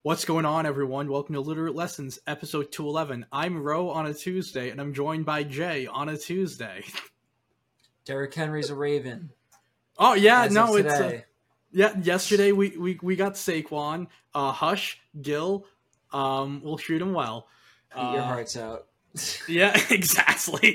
What's going on, everyone? Welcome to Literate Lessons, episode 211. I'm Ro on a Tuesday, and I'm joined by Jay on a Tuesday. Derrick Henry's a Raven. Oh yeah, As no, of it's today. yesterday we got Saquon, Hush, Gill. We'll shoot him well. Eat your hearts out. Yeah, exactly.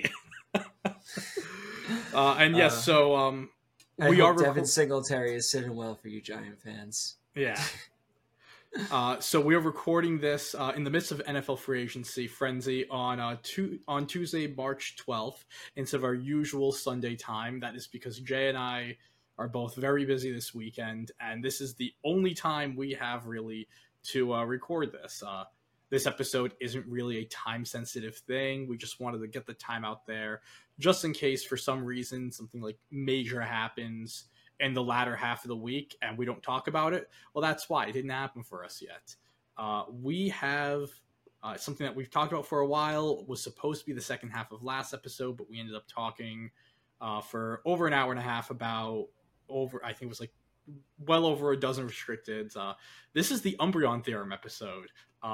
And yes, so I we hope are Devin Singletary is sitting well for you Giant fans. Yeah. So we are recording this in the midst of NFL free agency frenzy on Tuesday, March 12th, instead of our usual Sunday time. That is because Jay and I are both very busy this weekend, and this is the only time we have really to record this. This episode isn't really a time-sensitive thing. We just wanted to get the time out there, just in case for some reason something like major happens in the latter half of the week and we don't talk about it. Well, that's why it didn't happen for us yet. We have something that we've talked about for a while. Was supposed to be the second half of last episode, but we ended up talking for over an hour and a half about I think it was like well over a dozen restricteds. This is the Umbreon Theorem episode.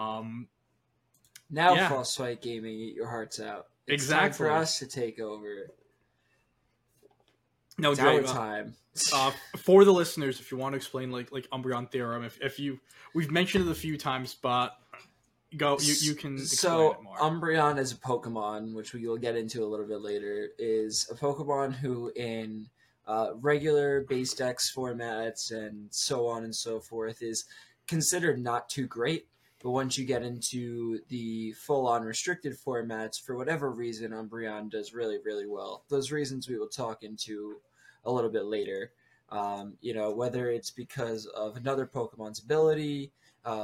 Now, Frostbite Gaming, eat your hearts out. It's time for us to take over. No, it's Jay, our time. For the listeners, if you want to explain like Umbreon Theorem, if we've mentioned it a few times, but you can explain it more. Umbreon as a Pokemon, which we will get into a little bit later, is a Pokemon who in regular base dex formats and so on and so forth is considered not too great. But once you get into the full-on restricted formats, for whatever reason, Umbreon does really, really well. Those reasons we will talk into a little bit later. Whether it's because of another Pokemon's ability,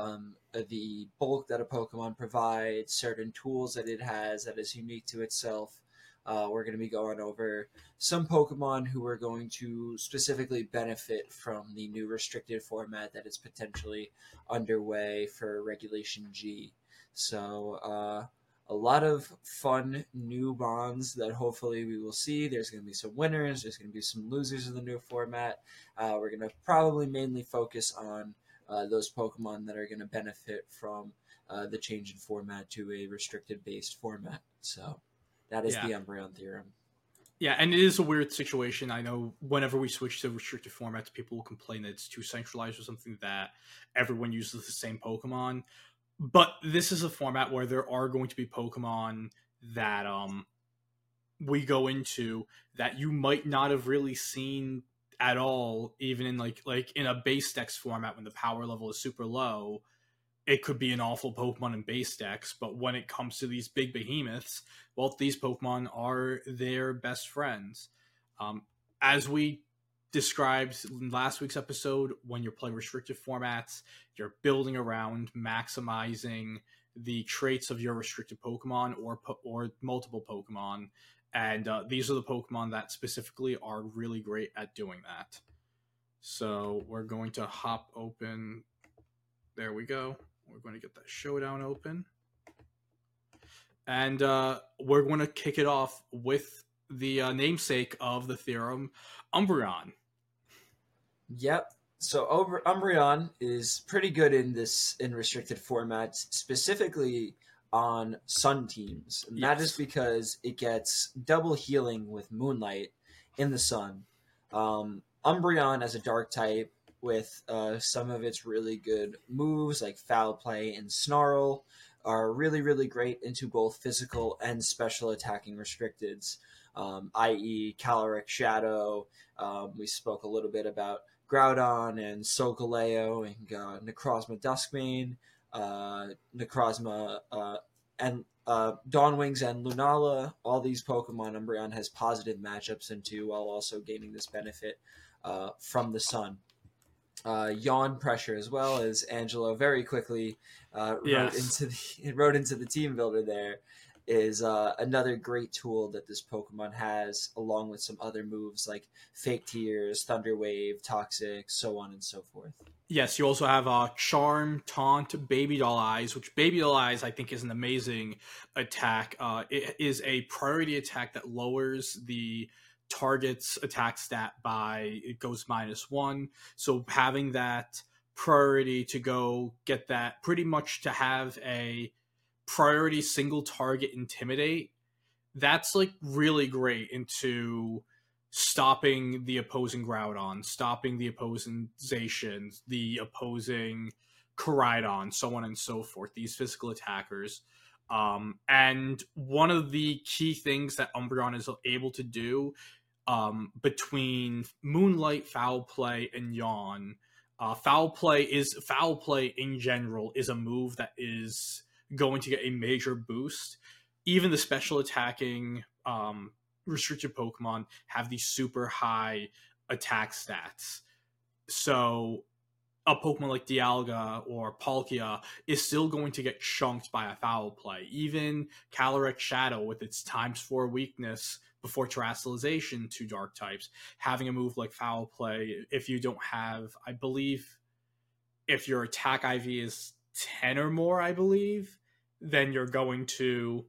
the bulk that a Pokemon provides, certain tools that it has that is unique to itself. We're going to be going over some Pokemon who are going to specifically benefit from the new restricted format that is potentially underway for Regulation G. So a lot of fun new bonds that hopefully we will see. There's going to be some winners. There's going to be some losers of the new format. We're going to probably mainly focus on those Pokemon that are going to benefit from the change in format to a restricted-based format. So that is the Umbreon Theorem. Yeah, and it is a weird situation. I know whenever we switch to restricted formats, people will complain that it's too centralized or something, that everyone uses the same Pokemon. But this is a format where there are going to be Pokemon that we go into that you might not have really seen at all, even in like in a base dex format when the power level is super low. It could be an awful Pokemon in base decks, but when it comes to these big behemoths, well, these Pokemon are their best friends. As we described in last week's episode, when you're playing restricted formats, you're building around maximizing the traits of your restricted Pokemon or multiple Pokemon, and these are the Pokemon that specifically are really great at doing that. So we're going to hop open. There we go. We're going to get that showdown open. And we're going to kick it off with the namesake of the theorem, Umbreon. Yep. So Umbreon is pretty good in restricted formats, specifically on Sun teams. And that is because it gets double healing with Moonlight in the Sun. Umbreon as a Dark type, with some of its really good moves like Foul Play and Snarl, are really, really great into both physical and special attacking restricteds, i.e. Calyrex Shadow. We spoke a little bit about Groudon and Solgaleo and Necrozma Duskmane, Necrozma and Dawnwings and Lunala. All these Pokemon Umbreon has positive matchups into, while also gaining this benefit from the Sun. Yawn Pressure, as well as Angelo very quickly wrote into the team builder there, is another great tool that this Pokemon has, along with some other moves like Fake Tears, Thunder Wave, Toxic, so on and so forth. Yes, you also have Charm, Taunt, Baby Doll Eyes, which Baby Doll Eyes I think is an amazing attack. It is a priority attack that lowers the target's attack stat by, it goes -1. So having that priority to go get that, pretty much to have a priority single target intimidate. That's like really great into stopping the opposing Groudon, stopping the opposing Zacian, the opposing Koraidon, so on and so forth, these physical attackers. And one of the key things that Umbreon is able to do, between Moonlight, Foul Play, and Yawn, Foul Play in general is a move that is going to get a major boost. Even the special attacking restricted Pokemon have these super high attack stats. So a Pokemon like Dialga or Palkia is still going to get chunked by a Foul Play. Even Calyrex Shadow, with its ×4 weakness before Terastallization to Dark types, having a move like Foul Play, if you don't have, I believe, if your attack IV is 10 or more, I believe, then you're going to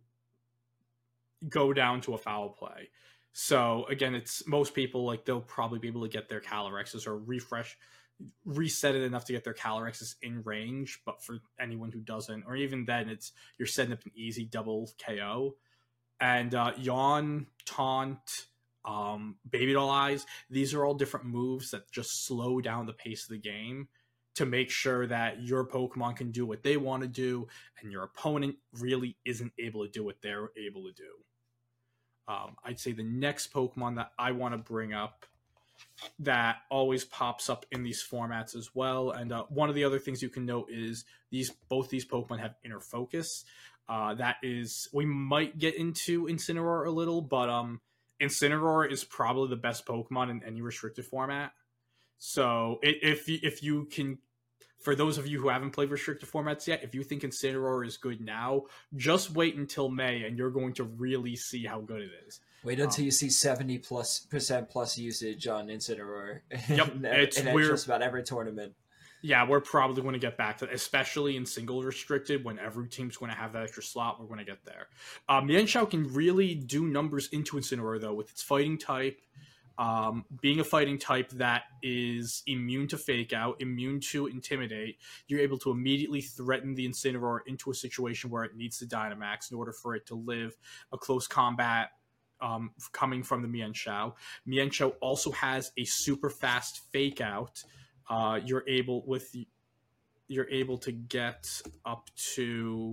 go down to a Foul Play. So again, it's most people, like, they'll probably be able to get their Calyrexes or reset it enough to get their Calyrexes in range. But for anyone who doesn't, or even then, it's you're setting up an easy double KO. And Yawn, Taunt, Baby Doll Eyes, these are all different moves that just slow down the pace of the game to make sure that your Pokemon can do what they want to do and your opponent really isn't able to do what they're able to do. I'd say the next Pokemon that I want to bring up that always pops up in these formats as well, and one of the other things you can note is both these Pokemon have Inner Focus. That is, we might get into Incineroar a little, but Incineroar is probably the best Pokemon in any restricted format. So if you can, for those of you who haven't played restricted formats yet, if you think Incineroar is good now, just wait until May and you're going to really see how good it is. Wait until you see 70% plus usage on Incineroar. Yep, it's just about every tournament. Yeah, we're probably going to get back to that, especially in single restricted, when every team's going to have that extra slot. We're going to get there. Mienshao can really do numbers into Incineroar, though, with its fighting type. Being a fighting type that is immune to Fake Out, immune to Intimidate, you're able to immediately threaten the Incineroar into a situation where it needs to Dynamax in order for it to live a close combat coming from the Mienshao. Mienshao also has a super fast Fake Out. You're able to get up to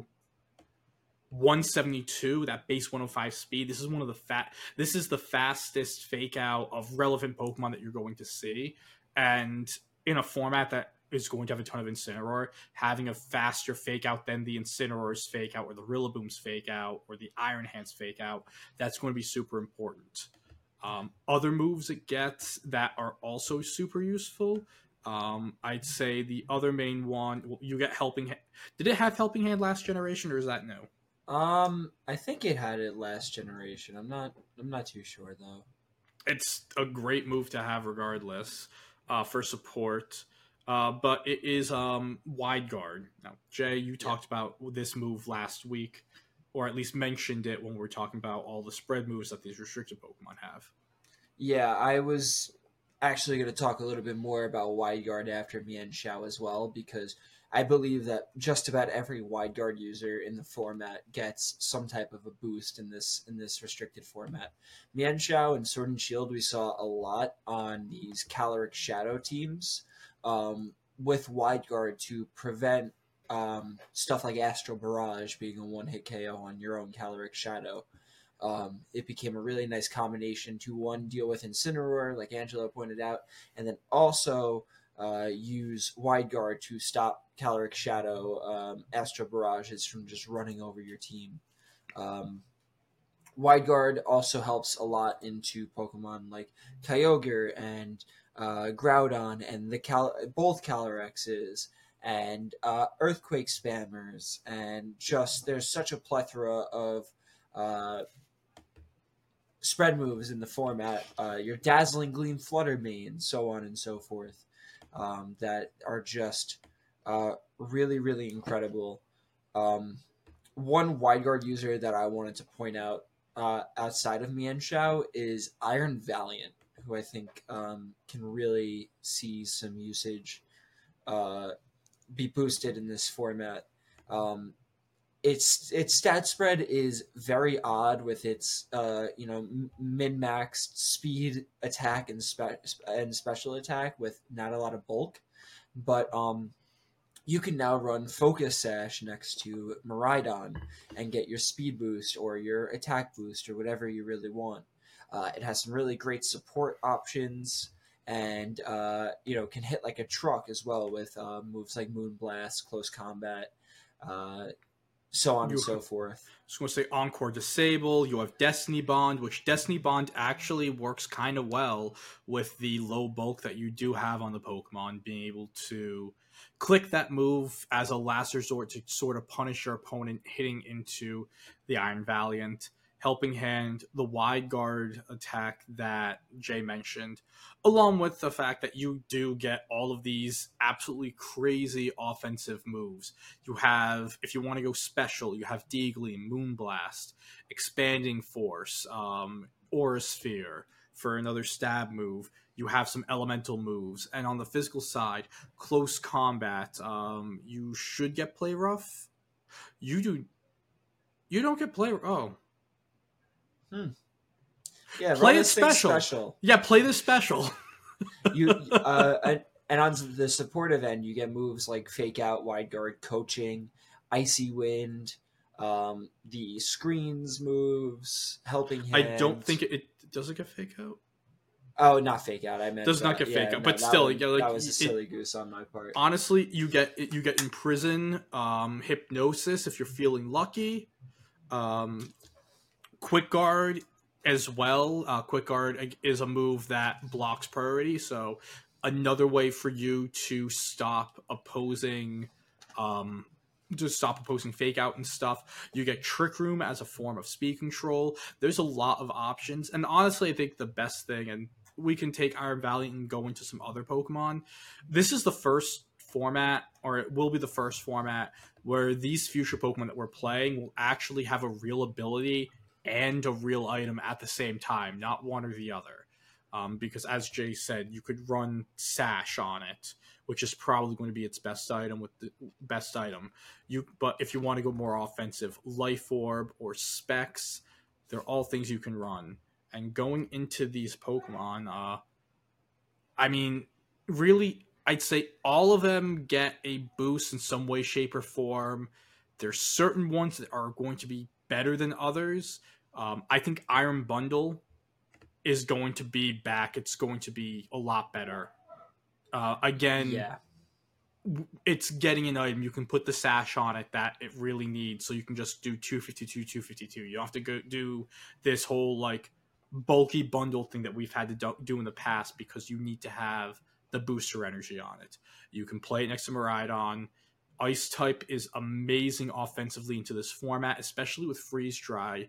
172, that base 105 speed. This is the fastest Fake Out of relevant Pokemon that you're going to see, and in a format that is going to have a ton of Incineroar, having a faster Fake Out than the Incineroar's Fake Out or the Rillaboom's Fake Out or the Iron Hand's Fake Out, that's going to be super important. Other moves it gets that are also super useful, I'd say the other main one, you get Helping Hand. Did it have Helping Hand last generation, or is that new? I think it had it last generation. I'm not too sure though. It's a great move to have regardless, for support. But it is Wide Guard. Now, Jay, you talked about this move last week, or at least mentioned it when we were talking about all the spread moves that these restricted Pokemon have. Yeah, I was actually going to talk a little bit more about Wide Guard after Mienshao as well, because I believe that just about every Wide Guard user in the format gets some type of a boost in this restricted format. Mienshao and Sword and Shield we saw a lot on these Calyrex Shadow teams, with Wide Guard to prevent stuff like Astral Barrage being a one-hit KO on your own Calyrex Shadow. It became a really nice combination to, one, deal with Incineroar, like Angelo pointed out, and then also use Wide Guard to stop Calyrex Shadow Astral Barrages from just running over your team. Wide Guard also helps a lot into Pokemon like Kyogre and Groudon and both Calyrexes and Earthquake Spammers, and just there's such a plethora of spread moves in the format, your Dazzling Gleam Flutter Mane, so on and so forth, that are just really, really incredible. One Wide Guard user that I wanted to point out outside of Mienshao is Iron Valiant, who I think can really see some usage uh, be boosted in this format. Its stat spread is very odd with its min maxed speed, attack, and special attack with not a lot of bulk, but you can now run Focus Sash next to Miraidon and get your speed boost or your attack boost or whatever you really want. It has some really great support options and can hit like a truck as well with moves like Moonblast, Close Combat, so on and so forth. I was going to say Encore Disable. You have Destiny Bond, which Destiny Bond actually works kind of well with the low bulk that you do have on the Pokemon, being able to click that move as a last resort to sort of punish your opponent hitting into the Iron Valiant. Helping Hand, the wide guard attack that Jay mentioned, along with the fact that you do get all of these absolutely crazy offensive moves. You have, if you want to go special, you have Deagly, Moonblast, Expanding Force, Aura Sphere for another stab move. You have some elemental moves. And on the physical side, Close Combat, you should get Play Rough. You don't get Play... Oh. Yeah, play it special. Yeah, play this special. And on the supportive end, you get moves like Fake Out, Wide Guard, Coaching, Icy Wind, the screens moves, Helping Hand. I don't think it does it get Fake Out. Oh, not Fake Out. I meant does not get Fake Out, but still, that was a silly goose on my part. Honestly, you get Imprison, Hypnosis if you're feeling lucky. Quick Guard as well. Quick Guard is a move that blocks priority, so another way for you to stop opposing Fake Out and stuff. You get Trick Room as a form of speed control. There's a lot of options, and honestly I think the best thing, and we can take Iron Valiant and go into some other Pokemon, this is the first format, or it will be the first format, where these future Pokemon that we're playing will actually have a real ability and a real item at the same time, not one or the other. Because as Jay said, you could run Sash on it, which is probably going to be its best item But if you want to go more offensive, Life Orb or Specs, they're all things you can run. And going into these Pokemon, really, I'd say all of them get a boost in some way, shape, or form. There's certain ones that are going to be better than others. I think Iron Bundle is going to be back. It's going to be a lot better. It's getting an item. You can put the Sash on it that it really needs, so you can just do 252, 252. You don't have to go do this whole like bulky bundle thing that we've had to do in the past because you need to have the booster energy on it. You can play it next to Miraidon. Ice type is amazing offensively into this format, especially with Freeze Dry.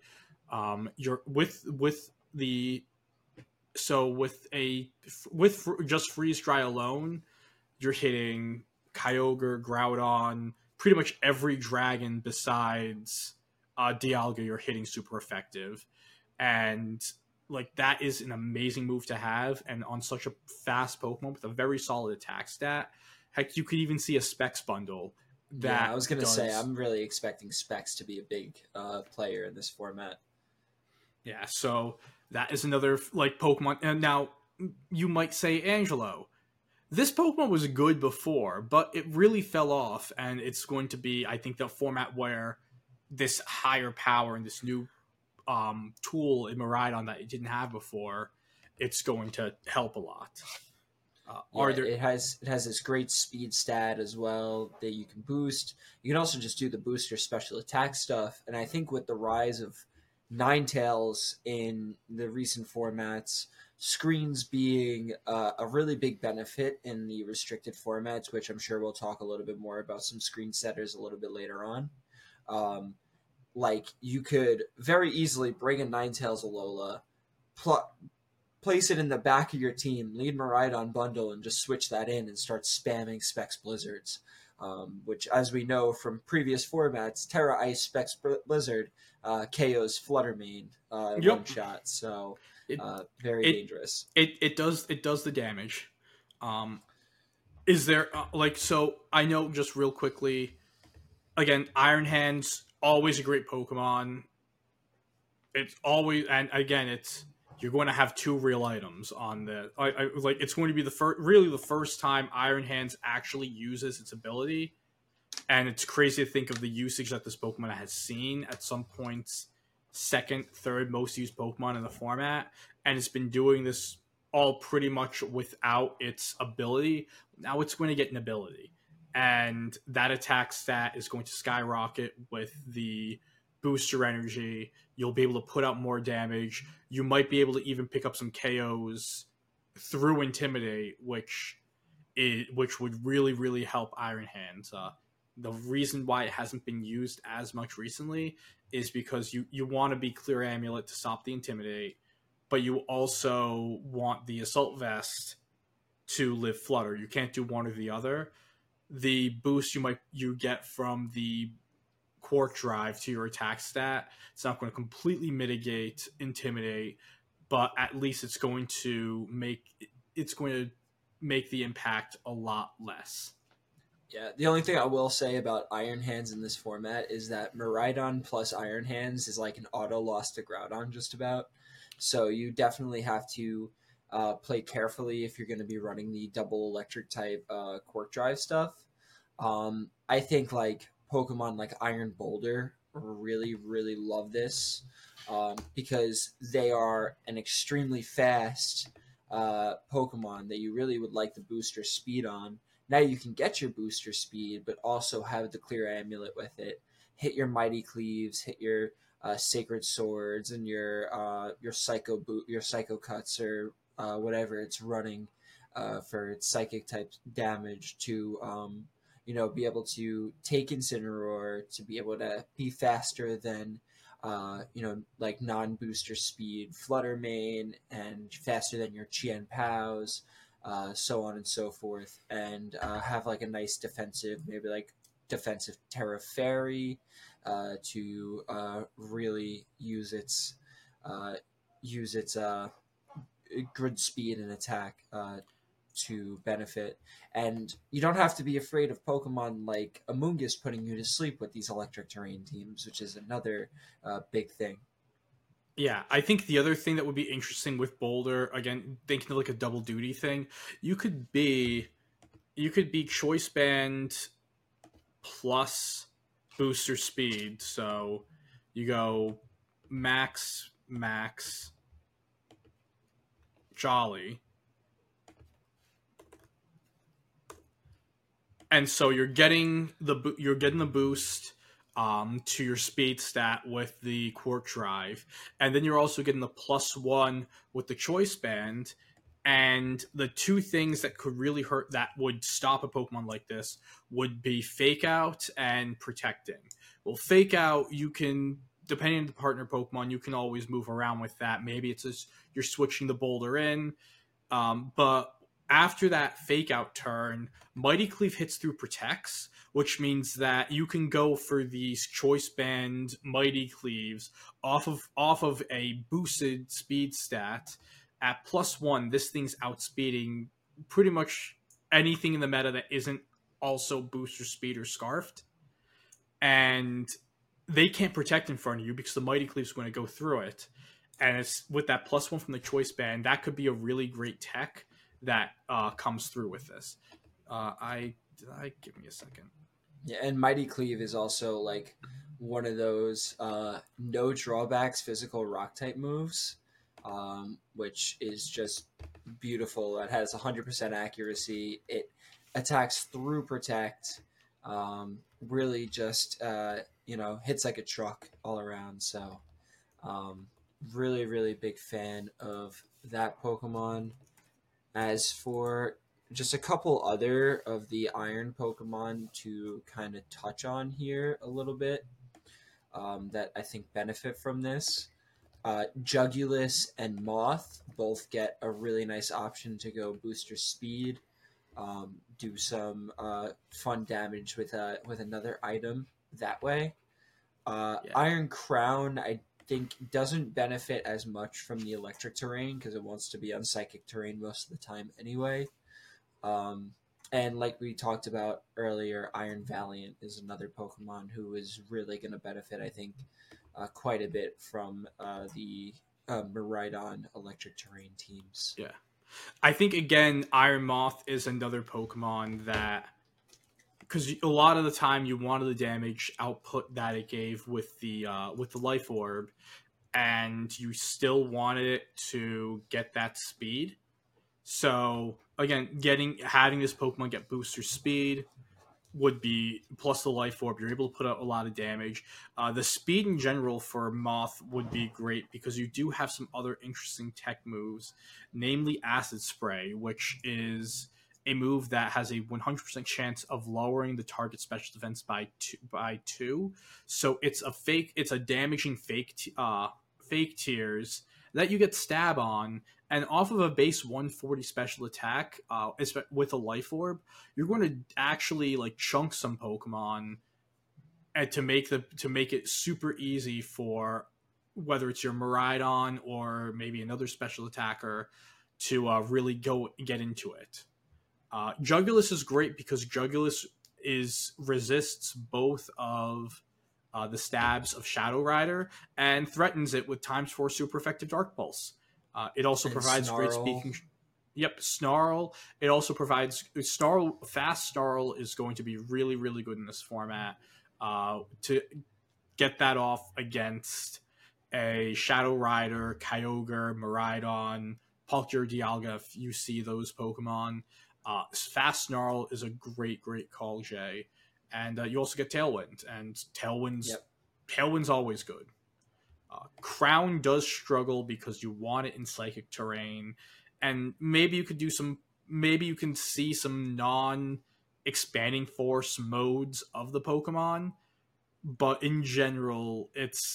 With just Freeze Dry alone, you're hitting Kyogre, Groudon, pretty much every dragon besides Dialga. You're hitting super effective, and like that is an amazing move to have. And on such a fast Pokemon with a very solid attack stat, heck, you could even see a Specs bundle. I was gonna say I'm really expecting Specs to be a big player in this format. Yeah, so that is another like Pokemon. And now you might say, Angelo, this Pokemon was good before, but it really fell off, and it's going to be, I think, the format where this higher power and this new tool in Miraidon that it didn't have before, it's going to help a lot. It has this great speed stat as well that you can boost. You can also just do the booster special attack stuff, and I think with the rise of Ninetales in the recent formats, screens being a really big benefit in the restricted formats, which I'm sure we'll talk a little bit more about some screen setters a little bit later on. Like you could very easily bring a Ninetales Alola, place it in the back of your team, lead Miraidon bundle, and just switch that in and start spamming Specs Blizzards. Which, as we know from previous formats, Terra Ice Specs Blizzard KOs Fluttermane one shot. So very dangerous. It does the damage. Is there like so? I know just real quickly. Again, Iron Hands always a great Pokemon. It's always and again it's you're going to have two real items on the like it's going to be the first really the first time Iron Hands actually uses its ability, and it's crazy to think of the usage that this Pokemon has seen at some points second, third most used Pokemon in the format, and it's been doing this all pretty much without its ability. Now it's going to get an ability, and that attack stat is going to skyrocket with the booster energy. You'll be able to put out more damage. You might be able to even pick up some KOs through Intimidate, which would really help Iron Hands. The reason why it hasn't been used as much recently is because you want to be Clear Amulet to stop the Intimidate, but you also want the Assault Vest to live Flutter. You can't do one or the other. The boost you get from the Quark Drive to your attack stat, it's not going to completely mitigate Intimidate, but at least it's going to make the impact a lot less. Yeah, the only thing I will say about Iron Hands in this format is that Miraidon plus Iron Hands is like an auto loss to Groudon just about. So you definitely have to play carefully if you're going to be running the double electric type Quark Drive stuff. I think like Pokemon like Iron Boulder really love this because they are an extremely fast Pokemon that you really would like the booster speed on. Now you can get your booster speed, but also have the Clear Amulet with it. Hit your Mighty Cleaves, hit your Sacred Swords, and your Psycho Cuts, or whatever it's running for its Psychic type damage to be able to take Incineroar, to be able to be faster than like non-booster speed Flutter Mane, and faster than your Chien Pows, so on and so forth, and have like a nice defensive, maybe like defensive Terra Fairy, to really use its grid speed and attack to benefit. And you don't have to be afraid of Pokemon like Amoonguss putting you to sleep with these electric terrain teams, which is another big thing. Yeah, I think the other thing that would be interesting with Boulder, again, thinking of like a double duty thing, you could be choice band plus booster speed. So you go max Jolly. And so you're getting the boost to your speed stat with the Quark Drive, and then you're also getting the +1 with the Choice Band. And the two things that could really hurt, that would stop a Pokemon like this, would be Fake Out and Protecting. Well, Fake Out, you can, depending on the partner Pokemon, you can always move around with that. Maybe it's just you're switching the Boulder in, but after that Fake Out turn, Mighty Cleave hits through Protects, which means that you can go for these Choice Band Mighty Cleaves off of a boosted speed stat at +1. This thing's outspeeding pretty much anything in the meta that isn't also booster speed or scarfed, and they can't protect in front of you because the Mighty Cleave's going to go through it. And it's with that +1 from the Choice Band, that could be a really great tech that comes through with this. I give me a second. Yeah, and Mighty Cleave is also like one of those no drawbacks physical rock type moves, which is just beautiful. It has 100% accuracy. It attacks through Protect. Really just hits like a truck all around. So really big fan of that Pokemon. As for just a couple other of the Iron Pokemon to kind of touch on here a little bit, that I think benefit from this. Jugulus and Moth both get a really nice option to go booster speed, do some fun damage with another item that way. Yeah. Iron Crown, I think, doesn't benefit as much from the electric terrain because it wants to be on psychic terrain most of the time anyway. And like we talked about earlier, Iron Valiant is another Pokemon who is really going to benefit, I think, quite a bit from the Miraidon electric terrain teams. Yeah. I think again, Iron Moth is another Pokemon that, because a lot of the time you wanted the damage output that it gave with the Life Orb, and you still wanted it to get that speed. So again, having this Pokemon get booster speed would be, plus the Life Orb, you're able to put out a lot of damage. The speed in general for Moth would be great because you do have some other interesting tech moves, namely Acid Spray, which is a move that has a 100% chance of lowering the target special defense by two. So it's a damaging fake tears that you get stab on, and off of a base 140 special attack, with a Life Orb, you're going to actually like chunk some Pokemon, and to make it super easy for whether it's your Miraidon or maybe another special attacker to really go get into it. Jugulis is great because Jugulis resists both of the stabs of Shadow Rider and threatens it with ×4 super effective Dark Pulse. It also And provides great Snarl. speaking. Yep, Snarl. It also provides Snarl. Fast Snarl is going to be really, really good in this format. To get that off against a Shadow Rider, Kyogre, Miraidon, Palkia, Dialga, if you see those Pokemon. Fast Snarl is a great, great call, Jay. And you also get Tailwind, and Yep. Tailwind's always good. Crown does struggle because you want it in Psychic Terrain, and maybe you can see some non-expanding force modes of the Pokemon, but in general,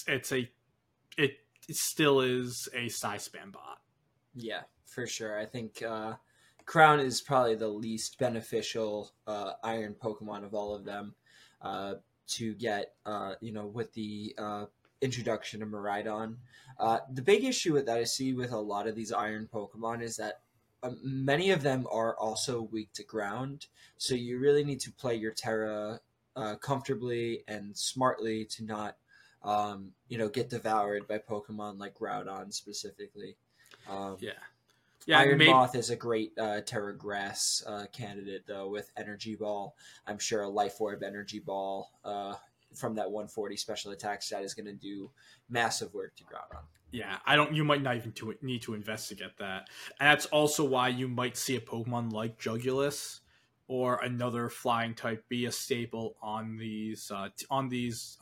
it still is a Psy-Spam bot. Yeah, for sure. I think Crown is probably the least beneficial Iron Pokemon of all of them to get, with the introduction of Miraidon. The big issue that I see with a lot of these Iron Pokemon is that many of them are also weak to ground, so you really need to play your Terra comfortably and smartly to not, get devoured by Pokemon like Groudon specifically. Um, Yeah, yeah, Iron maybe. Moth is a great Terra Grass candidate, though, with Energy Ball. I'm sure a Life Orb Energy Ball from that 140 special attack stat is going to do massive work to Groudon. Yeah, I don't. You might not even need to investigate that, and that's also why you might see a Pokemon like Jugulis or another flying type be a staple on these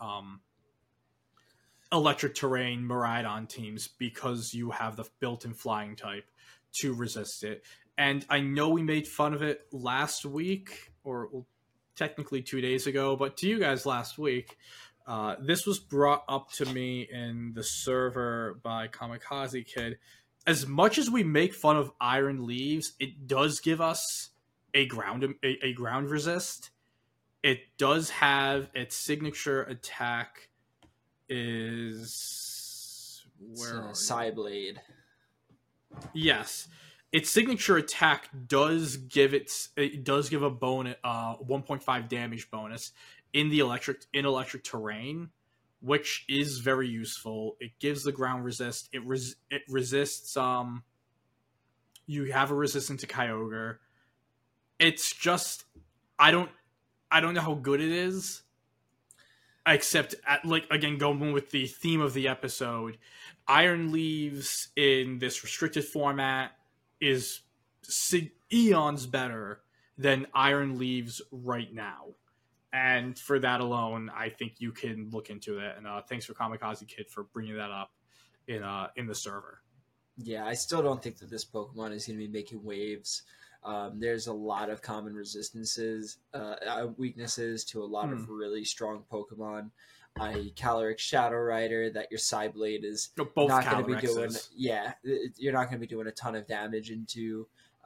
electric terrain Miraidon teams, because you have the built-in flying type to resist it. And I know we made fun of it last week, or well, technically 2 days ago, but to you guys last week. This was brought up to me in the server by Kamikaze Kid. As much as we make fun of Iron Leaves, it does give us a ground resist. It does have its signature attack is It's where are you? Psyblade. Yes, its signature attack it does give a bonus 1.5 damage bonus in electric terrain, which is very useful. It gives the ground resist. It resists you have a resistance to Kyogre. It's just I don't know how good it is, except like again going with the theme of the episode. Iron Leaves in this restricted format is eons better than Iron Leaves right now, and for that alone I think you can look into it. And thanks for Kamikaze Kid for bringing that up in the server. Yeah, I still don't think that this Pokemon is going to be making waves. There's a lot of common weaknesses to a lot Hmm. of really strong Pokemon. Calyrex Shadow Rider that your Psyblade is Both not going to be doing. Calorexes. Yeah, you're not going to be doing a ton of damage into.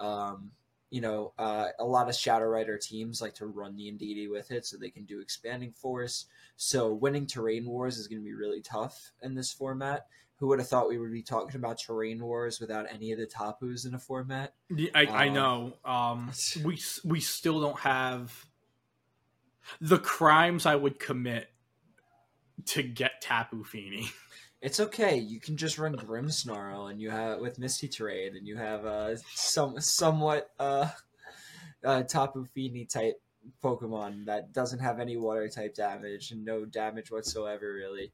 A lot of Shadow Rider teams like to run the Indeedee with it so they can do Expanding Force. So winning Terrain Wars is going to be really tough in this format. Who would have thought we would be talking about terrain wars without any of the Tapus in a format? Yeah, I Um, know. We still don't have the crimes I would commit to get Tapu Fini. it's okay. You can just run Grimmsnarl, and you have with Misty Terrain, and you have somewhat Tapu Fini type Pokemon that doesn't have any water type damage and no damage whatsoever, really.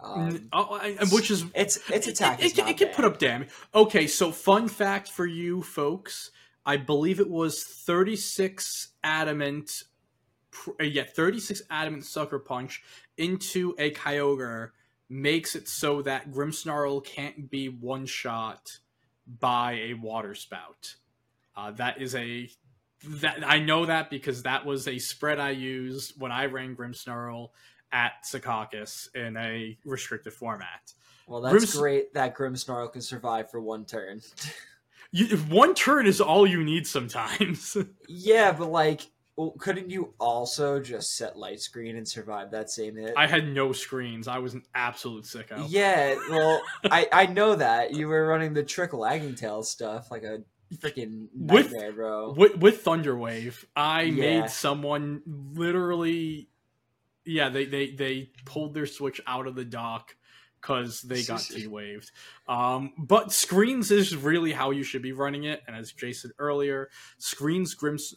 Which is its attack is not it can bad. put up damage. Okay, so fun fact for you folks, I believe it was 36 adamant. Yeah, 36 adamant sucker punch into a Kyogre makes it so that Grimmsnarl can't be one shot by a water spout. That is a that I know that because that was a spread I used when I ran Grimmsnarl at Secaucus in a restricted format. Well, that's great that Grimmsnarl can survive for one turn. One turn is all you need sometimes. Yeah, but like, well, couldn't you also just set light screen and survive that same hit? I had no screens. I was an absolute sicko. Yeah, well, I know that you were running the trick lagging tail stuff like a freaking nightmare, bro. With Thunderwave, I Yeah. made someone literally. Yeah, they pulled their switch out of the dock because they got T-waved. But screens is really how you should be running it. And as Jay said earlier, screens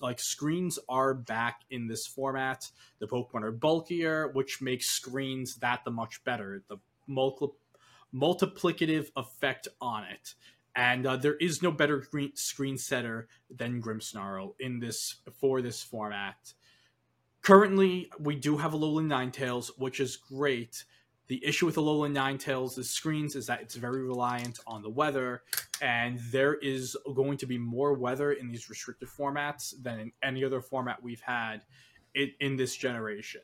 are back in this format. The Pokemon are bulkier, which makes screens that the much better. The multiplicative effect on it. And there is no better screen setter than Grimmsnarl for this format. Currently, we do have Alolan Ninetales, which is great. The issue with Alolan Ninetales' screens is that it's very reliant on the weather, and there is going to be more weather in these restricted formats than in any other format we've had in this generation.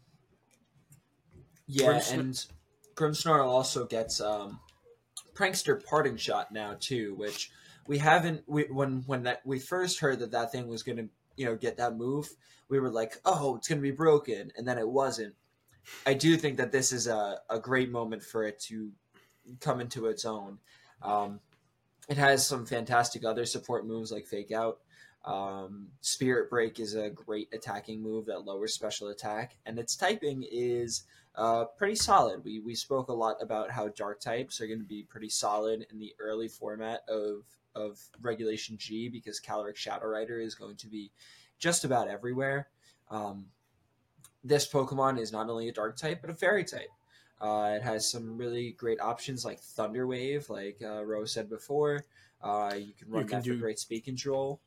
Yeah, and Grimmsnarl also gets Prankster Parting Shot now too, which we haven't. When we first heard that thing was going to get that move, we were like, oh, it's going to be broken, and then it wasn't. I do think that this is a great moment for it to come into its own. It has some fantastic other support moves like Fake Out. Spirit Break is a great attacking move that lowers special attack, and its typing is pretty solid. We spoke a lot about how dark types are going to be pretty solid in the early format of Regulation G because Caloric Shadow Rider is going to be just about everywhere. This Pokemon is not only a dark type, but a fairy type. It has some really great options like Thunder Wave, like Rose said before. You can run that for great speed control.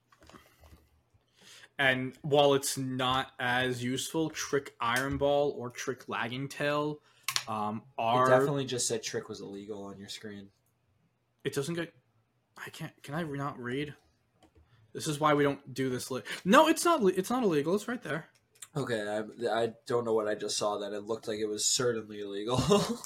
And while it's not as useful, Trick Iron Ball or Trick Lagging Tail are... It definitely just said Trick was illegal on your screen. It doesn't get... I can't... Can I not read? This is why we don't do this... No, it's not illegal. It's right there. Okay, I don't know what I just saw then. It looked like it was certainly illegal.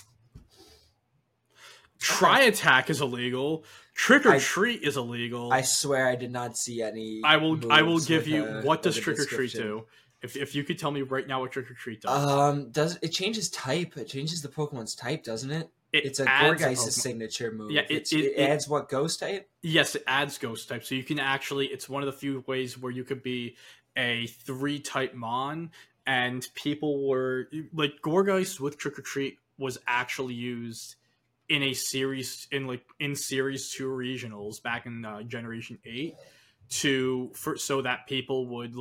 Tri-Attack is illegal. Trick or Treat is illegal. I swear I did not see any. I will give you... What does Trick or Treat do? If you could tell me right now what Trick or Treat does. It changes type. It changes the Pokemon's type, doesn't it? It's a Gourgeist signature move. Yeah, it adds what, Ghost type? Yes, it adds Ghost type. So you can actually... It's one of the few ways where you could be a 3-type Mon, and people were... Like, Gourgeist with Trick or Treat was actually used in a series... In Series 2 regionals back in Generation 8 so that people would,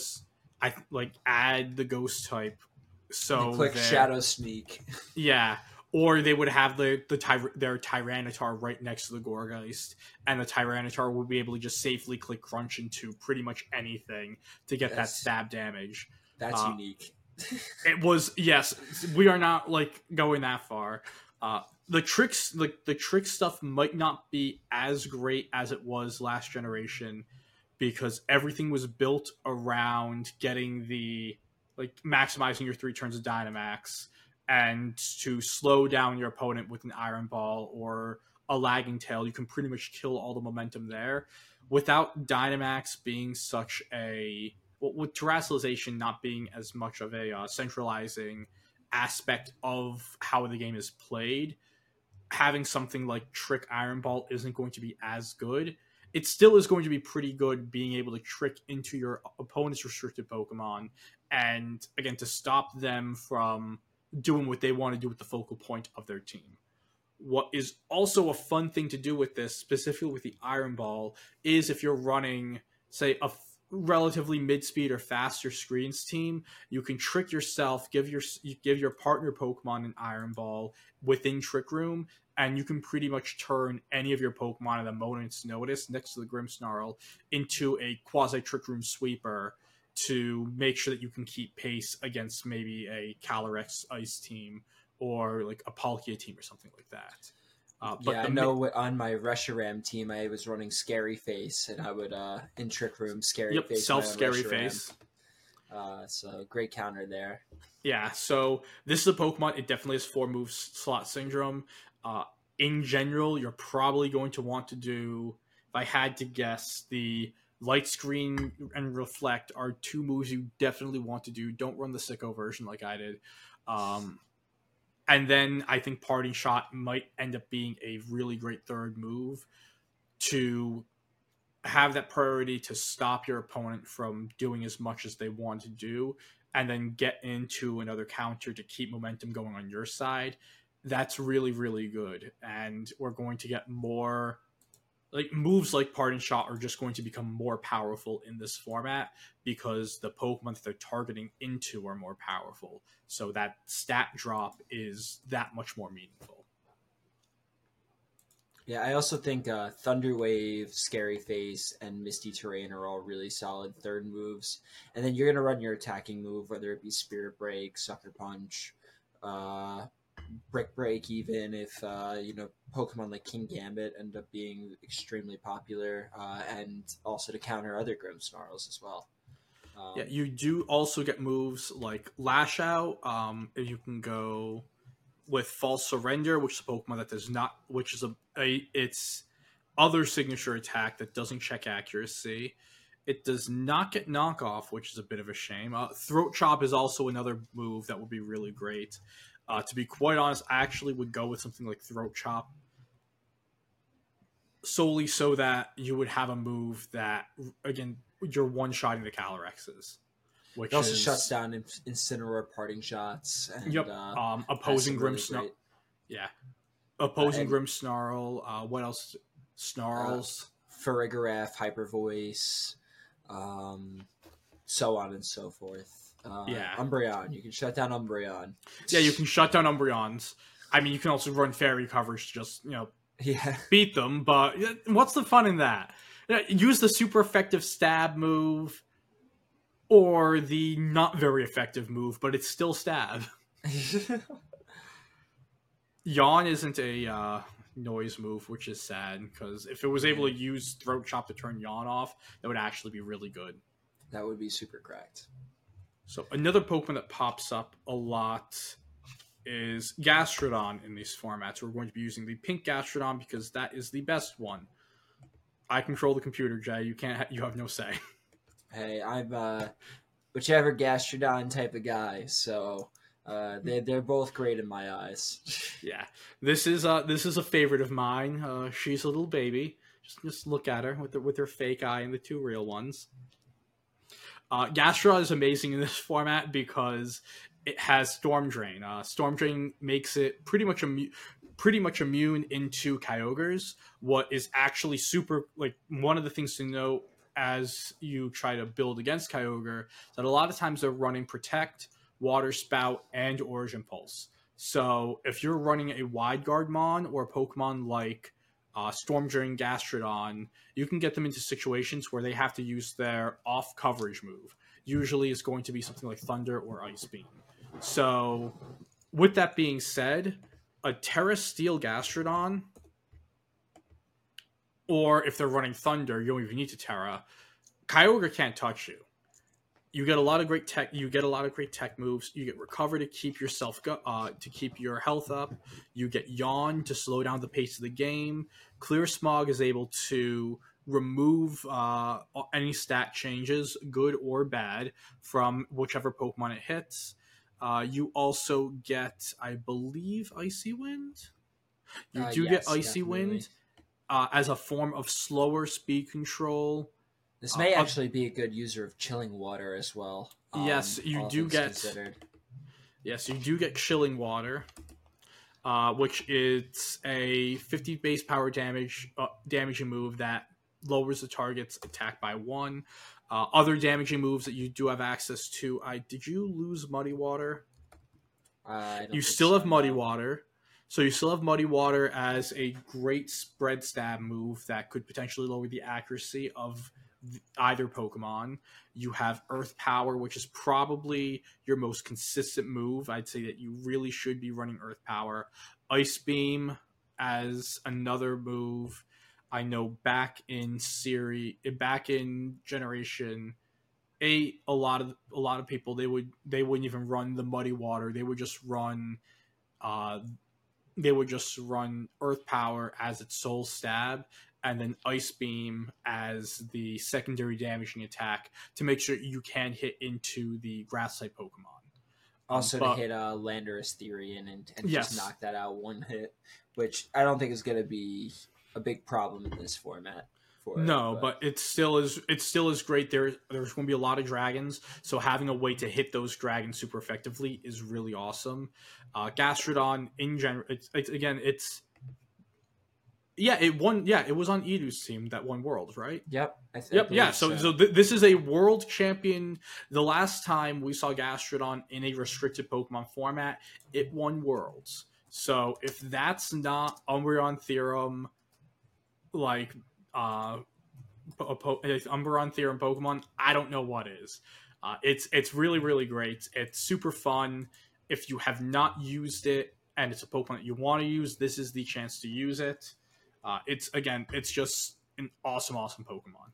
add the Ghost type. So click Shadow Sneak. Yeah. Or they would have their Tyranitar right next to the Gourgeist, and the Tyranitar would be able to just safely click Crunch into pretty much anything to get that stab damage. That's unique. It was, yes. We are not going that far. The tricks, the trick stuff might not be as great as it was last generation because everything was built around getting maximizing your 3 turns of Dynamax. And to slow down your opponent with an Iron Ball or a Lagging Tail, you can pretty much kill all the momentum there. Without Dynamax being such a... with Terastallization not being as much of a centralizing aspect of how the game is played, having something like Trick Iron Ball isn't going to be as good, it still is going to be pretty good being able to trick into your opponent's restricted Pokemon, and again, to stop them from doing what they want to do with the focal point of their team. What is also a fun thing to do with this, specifically with the Iron Ball, is if you're running, say, a relatively mid-speed or faster screens team, you can trick yourself, give your partner Pokemon an Iron Ball within Trick Room, and you can pretty much turn any of your Pokemon at a moment's notice next to the Grimmsnarl into a quasi Trick Room sweeper to make sure that you can keep pace against maybe a Calyrex Ice team or like a Palkia team or something like that. Yeah, I know on my Reshiram team, I was running Scary Face, and I would, in Trick Room, Scary Face. Self-Scary Face. So, great counter there. Yeah, so this is a Pokemon. It definitely has 4 moves slot syndrome. In general, you're probably going to want to do, if I had to guess, the Light Screen and Reflect are 2 moves you definitely want to do. Don't run the Sicko version like I did. And then I think Parting Shot might end up being a really great third move to have that priority to stop your opponent from doing as much as they want to do, and then get into another counter to keep momentum going on your side. That's really, really good. And we're going to get more like moves like Parting Shot are just going to become more powerful in this format because the Pokemon that they're targeting into are more powerful. So that stat drop is that much more meaningful. Yeah, I also think Thunder Wave, Scary Face, and Misty Terrain are all really solid third moves. And then you're going to run your attacking move, whether it be Spirit Break, Sucker Punch, Brick Break, even if Pokemon like King Gambit end up being extremely popular, and also to counter other Grimmsnarls as well. Yeah, you do also get moves like Lash Out. You can go with False Surrender, which is a Pokemon that does not, which is its other signature attack that doesn't check accuracy. It does not get Knockoff, which is a bit of a shame. Throat Chop is also another move that would be really great. To be quite honest, I actually would go with something like Throat Chop solely so that you would have a move that, again, you're one-shotting the Calyrexes. Which it also shuts down Incineroar Parting Shots. And, opposing Grimmsnarl. Yeah. Opposing Grimmsnarl. What else? Snarls. Farigiraf, Hyper Voice. So on and so forth. Umbreon. You can shut down Umbreon. Yeah, you can shut down Umbreons. I mean, you can also run Fairy coverage to just, beat them. But what's the fun in that? Use the super effective stab move or the not very effective move, but it's still stab. Yawn isn't a noise move, which is sad, because if it was able to use Throat Chop to turn Yawn off, that would actually be really good. That would be super cracked. So another Pokemon that pops up a lot is Gastrodon in these formats. We're going to be using the pink Gastrodon because that is the best one. I control the computer, Jay. You have no say. Hey, I'm whichever Gastrodon type of guy, so they're both great in my eyes. Yeah, this is a favorite of mine. She's a little baby. Just look at her with her fake eye and the 2 real ones. Gastrodon is amazing in this format because it has Storm Drain. Storm Drain makes it pretty much immune into Kyogres. What is actually super, like, one of the things to note as you try to build against Kyogre, that a lot of times they're running Protect, Water Spout, and Origin Pulse. So if you're running a Wide Guard Mon or a Pokemon like Storm Drain Gastrodon, you can get them into situations where they have to use their off coverage move. Usually it's going to be something like Thunder or Ice Beam. So with that being said, a Terra Steel Gastrodon, or if they're running Thunder, you don't even need to Terra. Kyogre can't touch you. You get a lot of great tech. You get a lot of great tech moves. You get Recover to keep yourself to keep your health up. You get Yawn to slow down the pace of the game. Clear Smog is able to remove any stat changes, good or bad, from whichever Pokemon it hits. You also get, I believe, Icy Wind. You do get Yes, Icy definitely. Wind as a form of slower speed control. This may Uh, actually be a good user of chilling water as well. yes, you All do things get considered. yes, you do get Chilling Water, which is a 50 base power damaging move that lowers the target's attack by one. Other damaging moves that you do have access to. Did you lose Muddy Water? I You don't think still have so. Muddy No. Water. So you still have Muddy Water as a great spread stab move that could potentially lower the accuracy of either Pokemon. You have Earth Power, which is probably your most consistent move. I'd say that you really should be running Earth Power. Ice Beam as another move. I know back in Generation 8, a lot of people they wouldn't even run the Muddy Water. Uh, they would just run Earth Power as its sole stab, and then Ice Beam as the secondary damaging attack to make sure you can hit into the Grass type Pokemon. Also to But hit Landorus Therian and just yes, knock that out one hit, which I don't think is going to be a big problem in this format for it. no, But but it still is great. There's going to be a lot of dragons, so having a way to hit those dragons super effectively is really awesome. Gastrodon in general, it's yeah, it won. Yeah, it was on Edu's team that won Worlds, right? yep, I Yep. Yeah. believe So so. this is a world champion. The last time we saw Gastrodon in a restricted Pokemon format, it won Worlds. So if that's not Umbreon Theorem, like uh, Umbreon Theorem Pokemon, I don't know what is. It's really really great. It's super fun. If you have not used it and it's a Pokemon that you want to use, this is the chance to use it. It's just an awesome Pokemon.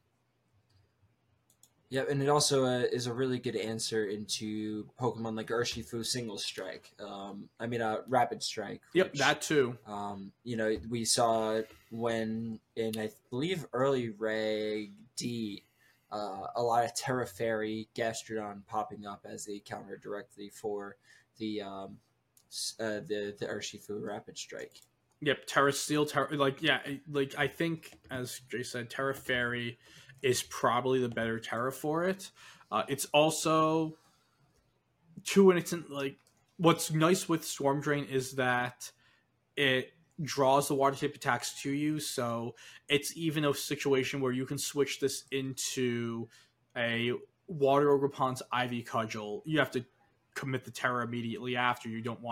Yep, and it also is a really good answer into Pokemon like Urshifu Single Strike. Rapid Strike, Yep, which that too. we saw when in I believe early Reg D, a lot of Terra Fairy Gastrodon popping up as a counter directly for the the Urshifu Rapid Strike. Yep, Terra Steel, like I think as Jay said, Terra Fairy is probably the better Terra for it. It's also to an extent like what's nice with Storm Drain is that it draws the water type attacks to you, so it's even a situation where you can switch this into a Water Ogerpon's Ivy Cudgel. You have to commit the Terra immediately after.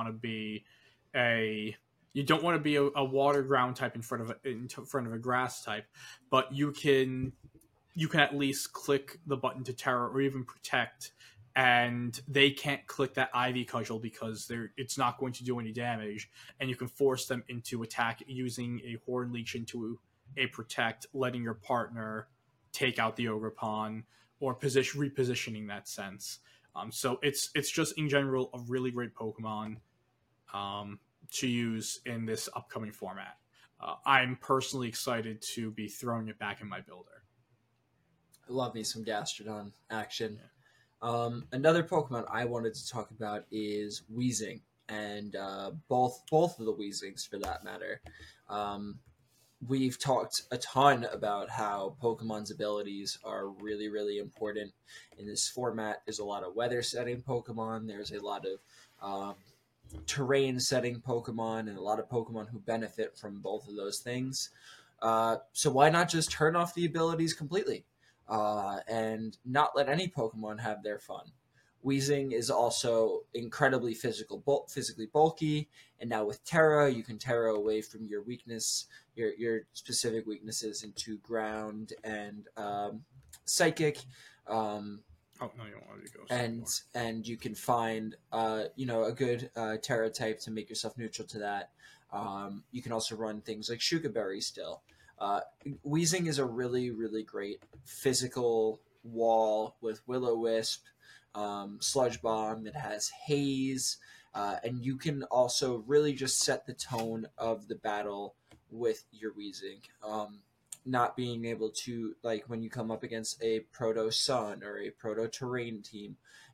A you don't want to be a water ground type in front of a grass type, but you can at least click the button to Terra or even Protect, and they can't click that Ivy Cudgel because it's not going to do any damage, and you can force them into attack using a Horn Leech into a Protect, letting your partner take out the Ogerpon or repositioning that sense. So it's just in general a really great Pokemon to use in this upcoming format. I'm personally excited to be throwing it back in my builder. I love me some Gastrodon action. Yeah. Another Pokemon I wanted to talk about is Weezing, and both of the Weezings for that matter. Um, we've talked a ton about how Pokemon's abilities are really, really important in this format. There's a lot of weather setting Pokemon. There's a lot of terrain setting Pokemon, and a lot of Pokemon who benefit from both of those things. So why not just turn off the abilities completely and not let any Pokemon have their fun? Weezing is also incredibly physically bulky, and now with Terra, you can Terra away from your weakness, your specific weaknesses into Ground and Psychic. Oh no, you don't want to go and anymore. and you can find a good Terra type to make yourself neutral to that. You can also run things like Shuka Berry still. Weezing is a really really great physical wall with Will-O-Wisp, Sludge Bomb. It has Haze, and you can also really just set the tone of the battle with your Weezing. Not being able to, like, when you come up against a Proto Sun or a Proto Terrain team,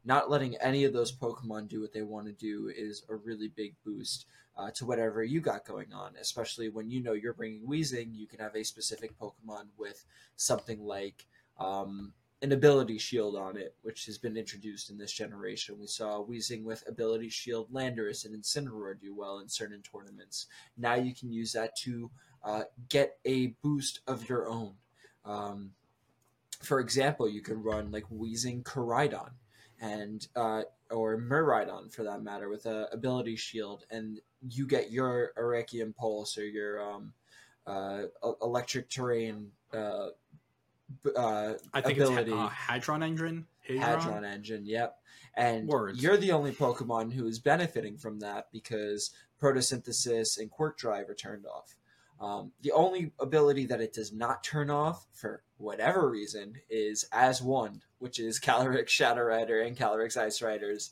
not letting any of those Pokemon do what they want to do is a really big boost to whatever you got going on. Especially when you know you're bringing Weezing, you can have a specific Pokemon with something like an ability shield on it, which has been introduced in this generation. We saw Weezing with ability shield Landorus and Incineroar do well in certain tournaments. Now you can use that to get a boost of your own. For example, you could run like Weezing Koraidon and or Miraidon for that matter with a ability shield, and you get your Arachium Pulse or your electric terrain I think ability. It's Hadron Engine. Hadron Engine, yep. And Words. you're the only Pokemon who is benefiting from that because Photosynthesis and Quirk Drive are turned off. The only ability that it does not turn off, for whatever reason, is As One, which is Calyrex Shadow Rider and Calyrex Ice Rider's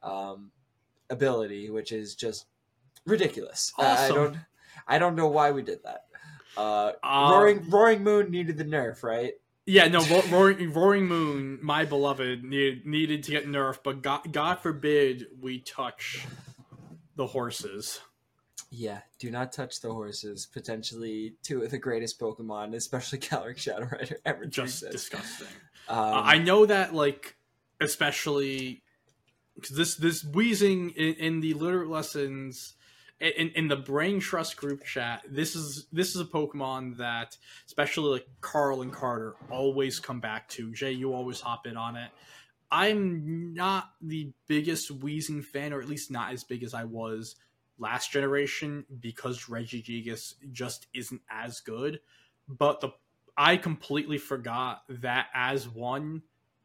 ability, which is just ridiculous. Awesome. I don't know why we did that. Roaring Moon needed the nerf, right? Yeah, no, Roaring Moon, my beloved, needed to get nerfed, but God forbid we touch the horses. Yeah, do not touch the horses. Potentially two of the greatest Pokemon, especially Calyrex Shadow Rider, ever. Just disgusting. I know that, like, especially because this Weezing in the literate lessons. In the Brain Trust group chat, this is a Pokemon that, especially like Carl and Carter, always come back to. Jay, you always hop in on it. I'm not the biggest Weezing fan, or at least not as big as I was last generation, because Regigigas just isn't as good. But I completely forgot that As One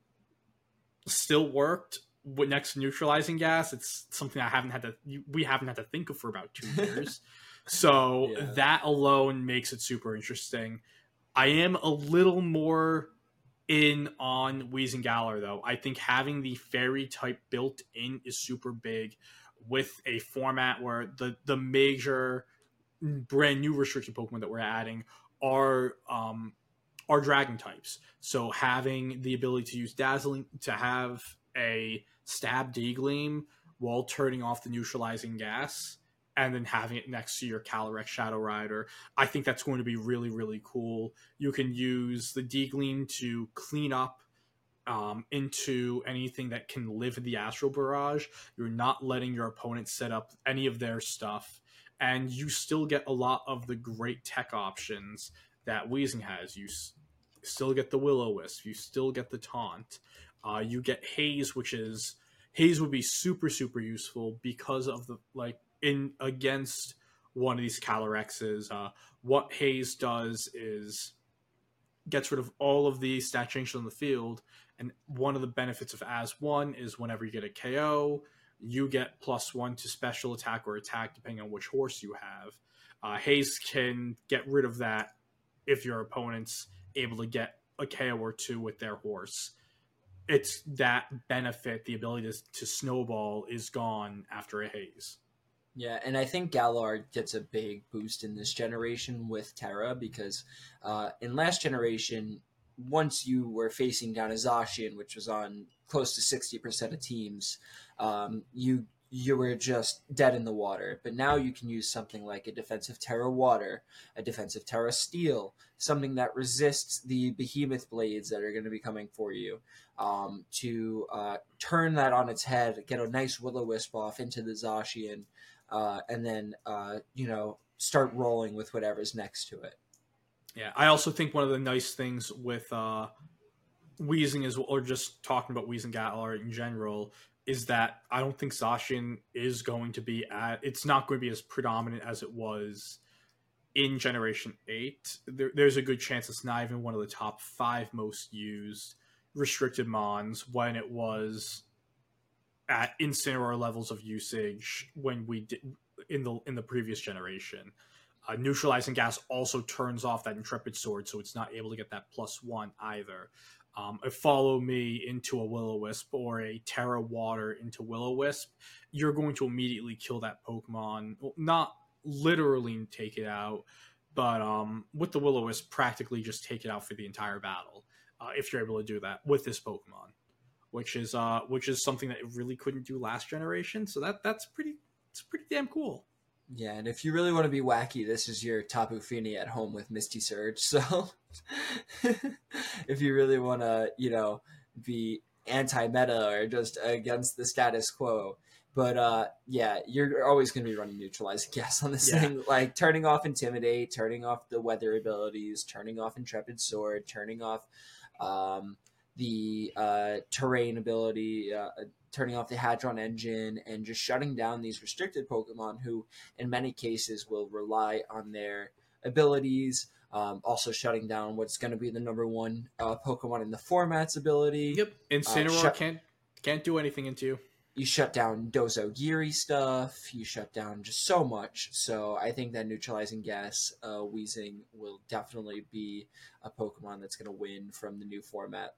still worked. Next to neutralizing gas, it's something we haven't had to think of for about 2 years. So yeah. That alone makes it super interesting. I am a little more in on Weezing Galar, though. I think having the fairy type built in is super big, with a format where the major brand new restricted Pokemon that we're adding are dragon types. So having the ability to use Dazzling, to have a stab D-Gleam while turning off the neutralizing gas, and then having it next to your Calyrex Shadow Rider, I think that's going to be really, really cool. You can use the D-Gleam to clean up into anything that can live in the Astral Barrage. You're not letting your opponent set up any of their stuff, and you still get a lot of the great tech options that Weezing has. You still get the Will-O-Wisp, you still get the Taunt, you get Haze, Haze would be super, super useful because of the, like, in against one of these Calyrexes. What Haze does is gets rid of all of the stat changes on the field, and one of the benefits of As One is whenever you get a KO, you get +1 to special attack or attack depending on which horse you have. Haze can get rid of that if your opponent's able to get a KO or two with their horse. It's that benefit, the ability to snowball, is gone after a Haze. Yeah, and I think Galar gets a big boost in this generation with Terra, because in last generation, once you were facing down a Zacian, which was on close to 60% of teams, you were just dead in the water. But now you can use something like a defensive Terra Water, a defensive Terra Steel, something that resists the Behemoth Blades that are going to be coming for you, to turn that on its head, get a nice Will-O-Wisp off into the Zacian, and then, start rolling with whatever's next to it. Yeah, I also think one of the nice things with Weezing is, or just talking about Weezing Galar in general, is that I don't think Zacian is going to be it's not going to be as predominant as it was in Generation 8. There's a good chance it's not even one of the top 5 most used restricted mons when it was at Incineroar levels of usage when we did in the previous generation. Neutralizing gas also turns off that Intrepid Sword, so it's not able to get that +1 either. Follow me into a Will-O-Wisp or a Terra Water into Will-O-Wisp, you're going to immediately kill that Pokemon. Well, not literally take it out, but with the Will-O-Wisp, practically just take it out for the entire battle, if you're able to do that with this Pokemon. which is something that it really couldn't do last generation. So it's pretty damn cool. Yeah, and if you really want to be wacky, this is your Tapu Fini at home with Misty Surge. So if you really want to, be anti-meta or just against the status quo. But yeah, you're always going to be running neutralizing gas on this thing, like turning off Intimidate, turning off the weather abilities, turning off Intrepid Sword, turning off the terrain ability, turning off the Hadron engine, and just shutting down these restricted Pokemon who, in many cases, will rely on their abilities. Also shutting down what's going to be the number one Pokemon in the format's ability. Yep, Incineroar can't do anything into you. You shut down Dozogiri stuff. You shut down just so much. So I think that neutralizing gas Weezing will definitely be a Pokemon that's going to win from the new format.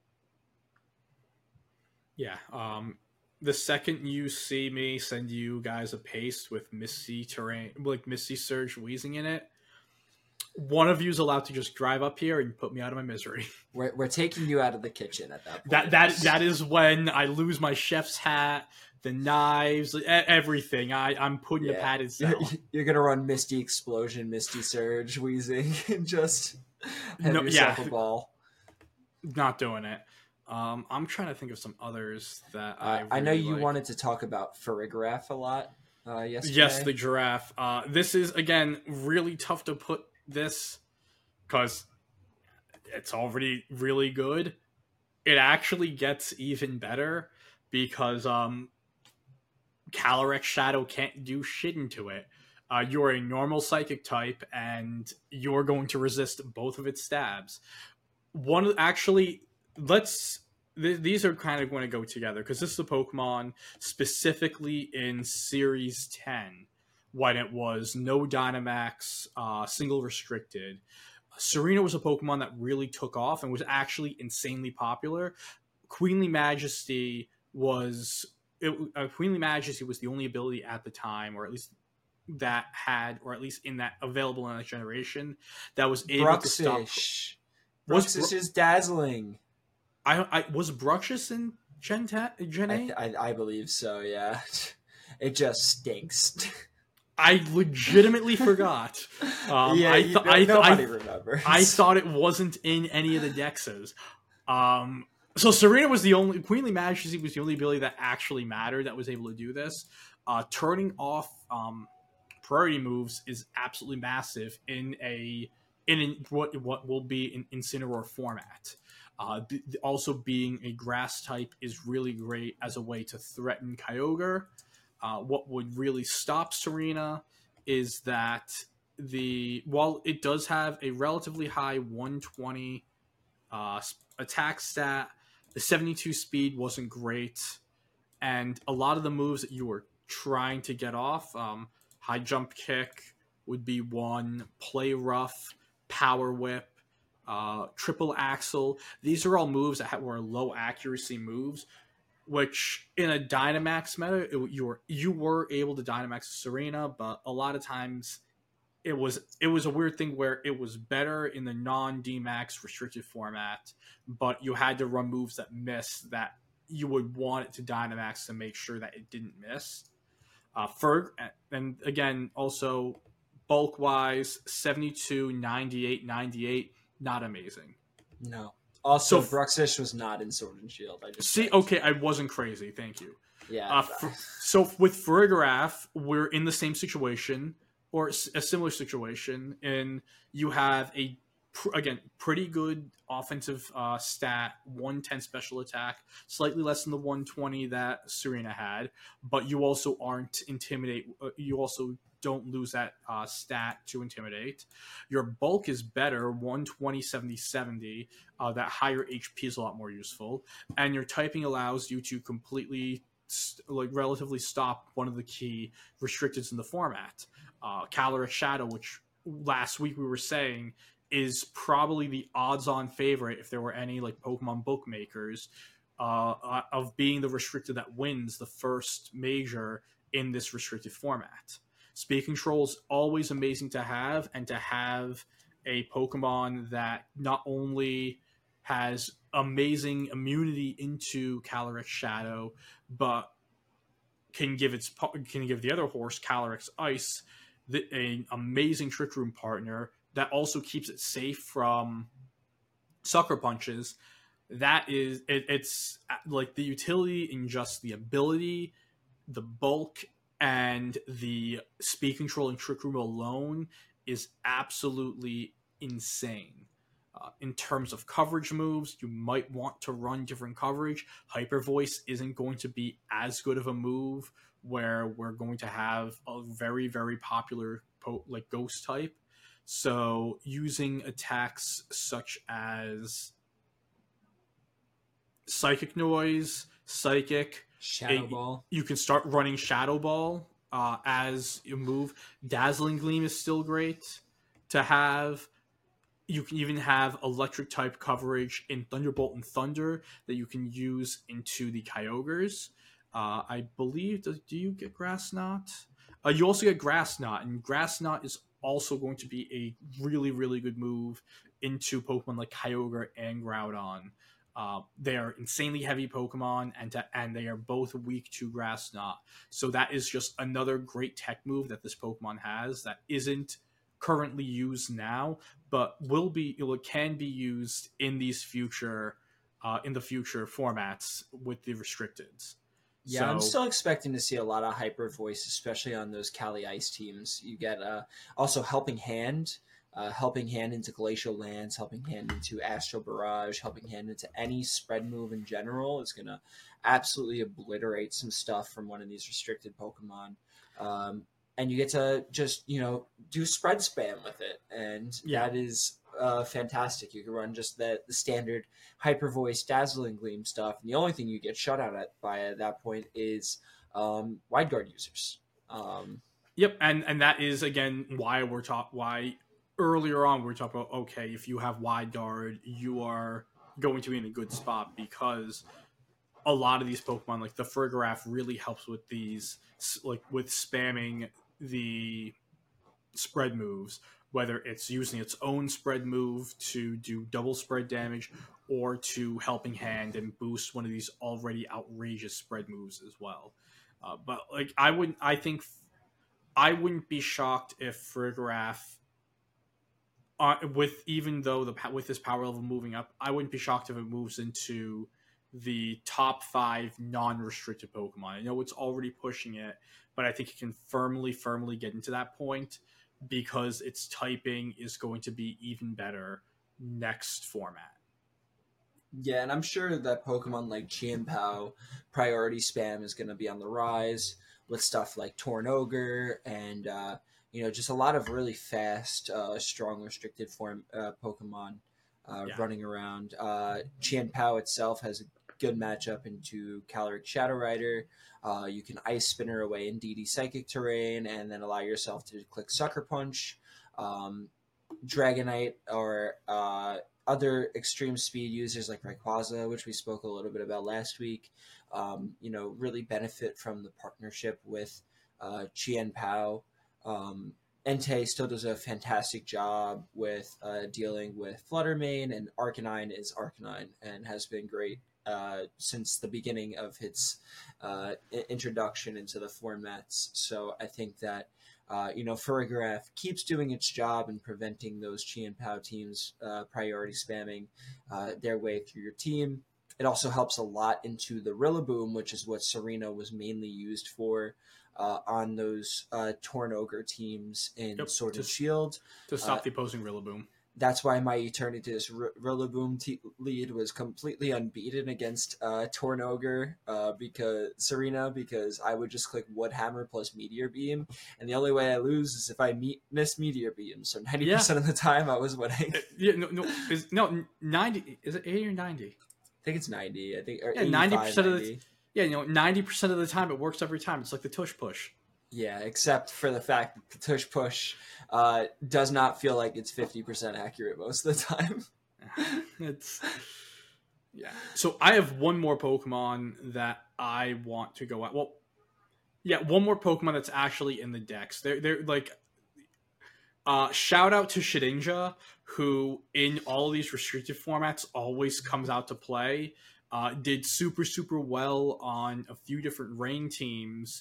Yeah. The second you see me send you guys a paste with Misty Surge Weezing in it, one of you is allowed to just drive up here and put me out of my misery. We're taking you out of the kitchen at that point. That is when I lose my chef's hat, the knives, everything. I'm putting a padded cell. You're gonna run Misty Explosion, Misty Surge, Weezing, and just have yourself a ball. Not doing it. I'm trying to think of some others that I know you wanted to talk about Farigiraf a lot yesterday. Yes, the giraffe. This is, again, really tough to put this because it's already really good. It actually gets even better because Calyrex Shadow can't do shit into it. You're a normal psychic type, and you're going to resist both of its stabs. These are kind of going to go together because this is a Pokemon specifically in Series 10 when it was no Dynamax, single restricted. Serena was a Pokemon that really took off and was actually insanely popular. Queenly Majesty was the only ability at the time, or at least that had, or at least in that available in that generation, that was able to stop. Bruxish is dazzling. I was Bruxish in Gen 8? I believe so, yeah. It just stinks. I legitimately forgot. Nobody remembers. I thought it wasn't in any of the Dexes. So Serena was the only... Queenly Majesty was the only ability that actually mattered that was able to do this. Turning off priority moves is absolutely massive in what will be an Incineroar format. Also being a grass type is really great as a way to threaten Kyogre. What would really stop Serena is that while it does have a relatively high 120 attack stat, the 72 speed wasn't great, and a lot of the moves that you were trying to get off, high jump kick would be one, play rough, power whip, triple axle. These are all moves that were low accuracy moves, which in a Dynamax meta, you were able to Dynamax Serena, but a lot of times it was a weird thing where it was better in the non-DMAX restricted format, but you had to run moves that miss that you would want it to Dynamax to make sure that it didn't miss. Ferg, and again, also bulk-wise, 72, 98, 98, not amazing. No. Also, Bruxish was not in Sword and Shield. Okay, I wasn't crazy. Thank you. Yeah. So with Farigiraf, we're in the same situation, or a similar situation, and you have pretty good offensive stat, 110 special attack, slightly less than the 120 that Serena had, but you also aren't Intimidate. You also don't lose that stat to Intimidate. Your bulk is better, 120, 70, 70. That higher HP is a lot more useful. And your typing allows you to completely, relatively stop one of the key restricteds in the format. Calyrex Shadow, which last week we were saying is probably the odds-on favorite if there were any Pokemon bookmakers of being the restricted that wins the first major in this restricted format. Speed Control is always amazing to have, and to have a Pokemon that not only has amazing immunity into Calyrex Shadow, but can give the other horse, Calyrex Ice, an amazing Trick Room partner that also keeps it safe from sucker punches. That is, it's like the utility in just the ability, the bulk, and the speed control in Trick Room alone is absolutely insane. In terms of coverage moves, you might want to run different coverage. Hyper Voice isn't going to be as good of a move where we're going to have a very, very popular like ghost type. So using attacks such as Psychic Noise, Psychic, Shadow Ball. You can start running Shadow Ball as you move. Dazzling Gleam is still great to have. You can even have electric type coverage in Thunderbolt and Thunder that you can use into the Kyogres. I believe, do you get Grass Knot? You also get Grass Knot, and Grass Knot is also going to be a really, really good move into Pokemon like Kyogre and Groudon. They are insanely heavy Pokemon, and they are both weak to Grass Knot. So that is just another great tech move that this Pokemon has that isn't currently used now, but can be used in these future formats with the restricteds. Yeah, so, I'm still expecting to see a lot of Hyper Voice, especially on those Cali Ice teams. You get also Helping Hand into Glacial Lance, Helping Hand into Astral Barrage, Helping Hand into any spread move in general is going to absolutely obliterate some stuff from one of these restricted Pokemon. And you get to just, do spread spam with it. And that is fantastic. You can run just the standard Hyper Voice, Dazzling Gleam stuff. And the only thing you get shut out at that point is Wide Guard users. Yep, and that is, again, why earlier on we were talking about, okay, if you have Wide Guard, you are going to be in a good spot, because a lot of these Pokemon, like the Farigiraf, really helps with these, like with spamming the spread moves, whether it's using its own spread move to do double spread damage or to Helping Hand and boost one of these already outrageous spread moves as well. But like I wouldn't be shocked if Farigiraf, with this power level moving up, I wouldn't be shocked if it moves into the top 5 non-restricted Pokemon. I know it's already pushing it, but I think it can firmly get into that point, because its typing is going to be even better next format. Yeah, and I'm sure that Pokemon like Chien-Pao priority spam is going to be on the rise with stuff like Tornogre and just a lot of really fast, strong restricted form Pokemon running around. Chien-Pao itself has a good matchup into Calyrex Shadow Rider. You can Ice Spinner away in DD Psychic terrain and then allow yourself to click Sucker Punch. Dragonite or other extreme speed users like Rayquaza, which we spoke a little bit about last week, really benefit from the partnership with Chien-Pao. Entei still does a fantastic job with dealing with Fluttermane, and Arcanine is Arcanine and has been great since the beginning of its introduction into the formats. So I think that Farigiraf keeps doing its job in preventing those Chien-Pao teams priority spamming their way through your team. It also helps a lot into the Rillaboom, which is what Serena was mainly used for on those Tornogre teams in Sword and Shield. To stop the opposing Rillaboom. That's why my Eternatus Rillaboom lead was completely unbeaten against Tornogre because I would just click Wood Hammer plus Meteor Beam, and the only way I lose is if I miss Meteor Beam. So 90% of the time I was winning. 90. Is it 80 or 90? I think it's 90. I think 90% of the 90% of the time it works every time. It's like the tush push. Yeah, except for the fact that the tush push does not feel like it's 50% accurate most of the time. So I have one more Pokemon that I want to go at. Well, one more Pokemon that's actually in the decks. They're like, Shout out to Shedinja, who in all these restricted formats always comes out to play. Did super well on a few different rain teams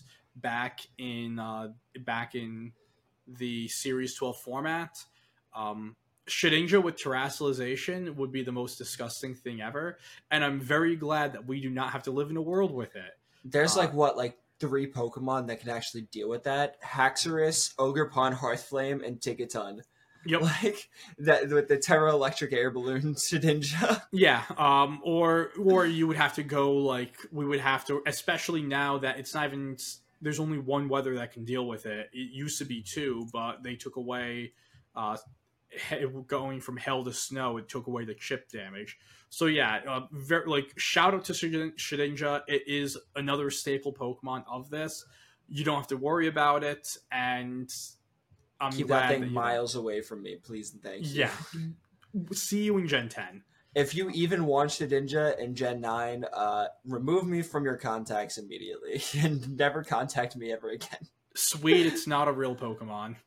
back in the Series 12 format. Shedinja with terrestrialization would be the most disgusting thing ever, and I'm very glad that we do not have to live in a world with it. There's like 3 Pokemon that can actually deal with that: Haxorus, Ogerpon, Hearthflame, and Tigaton. Yep. Like that with the Terra Electric Air Balloon Shedinja. Yeah. Or you would have to go like we would have to, especially now that it's not even. There's only one weather that can deal with it. It used to be 2, but they took away. Going from hail to snow, it took away the chip damage. So yeah, shout out to Shedinja. It is another staple Pokemon of this. You don't have to worry about it, and I'm Keep glad that thing miles away from me, please and thank you. Yeah. See you in Gen 10. If you even want Shedinja in Gen 9, remove me from your contacts immediately and never contact me ever again. Sweet, it's not a real Pokemon.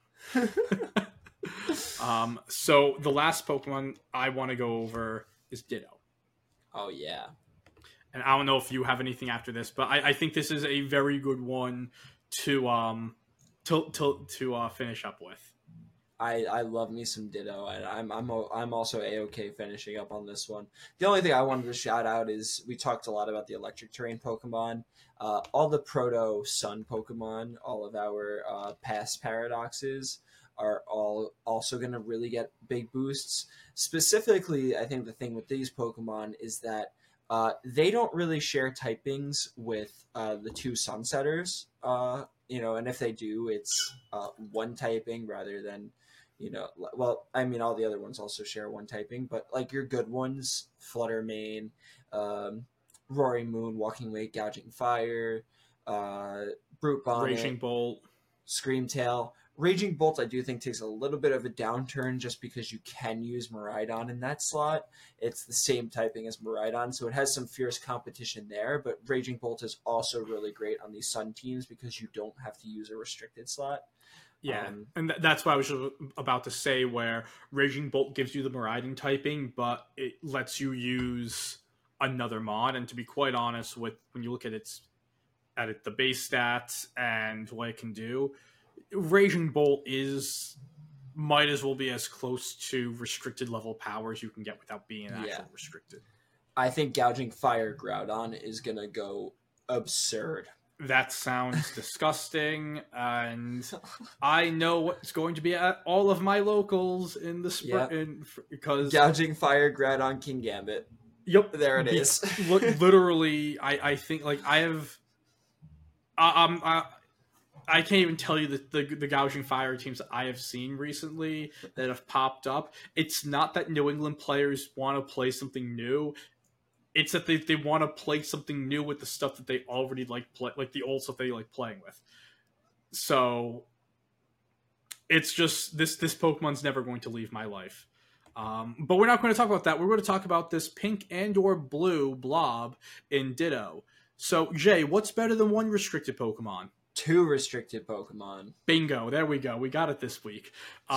So the last Pokemon I want to go over is Ditto. Oh yeah. And I don't know if you have anything after this, but I think this is a very good one to finish up with. I love me some Ditto, and I'm also A-okay finishing up on this one. The only thing I wanted to shout out is we talked a lot about the electric terrain Pokemon. All the Proto Sun Pokemon, all of our past paradoxes are all also going to really get big boosts. Specifically, I think the thing with these Pokemon is that they don't really share typings with the 2 Sunsetters. And if they do, it's one typing rather than, well, I mean, all the other ones also share one typing, but like your good ones, Fluttermane, Roaring Moon, Walking Wake, Gouging Fire, Brute Bonnet, Raging Bolt, Screamtail. Raging Bolt, I do think, takes a little bit of a downturn just because you can use Miraidon in that slot. It's the same typing as Miraidon, so it has some fierce competition there, but Raging Bolt is also really great on these Sun teams because you don't have to use a restricted slot. Yeah, and that's what I was about to say, where Raging Bolt gives you the Miraidon typing, but it lets you use another mod, and to be quite honest, when you look at the base stats and what it can do, Raging Bolt might as well be as close to restricted level power as you can get without being actually restricted. I think Gouging Fire Groudon is going to go absurd. That sounds disgusting, and I know what's going to be at all of my locals in the spring because Gouging Fire Groudon Kingambit. Yep, there it is. Literally, I think like I have. I can't even tell you the Gouging Fire teams that I have seen recently that have popped up. It's not that New England players want to play something new. It's that they want to play something new with the stuff that they already like the old stuff they like playing with. So it's just this Pokemon's never going to leave my life. But we're not going to talk about that. We're going to talk about this pink and/or blue blob in Ditto. So Jay, what's better than 1 restricted Pokemon? 2 restricted Pokemon. Bingo. There we go. We got it this week.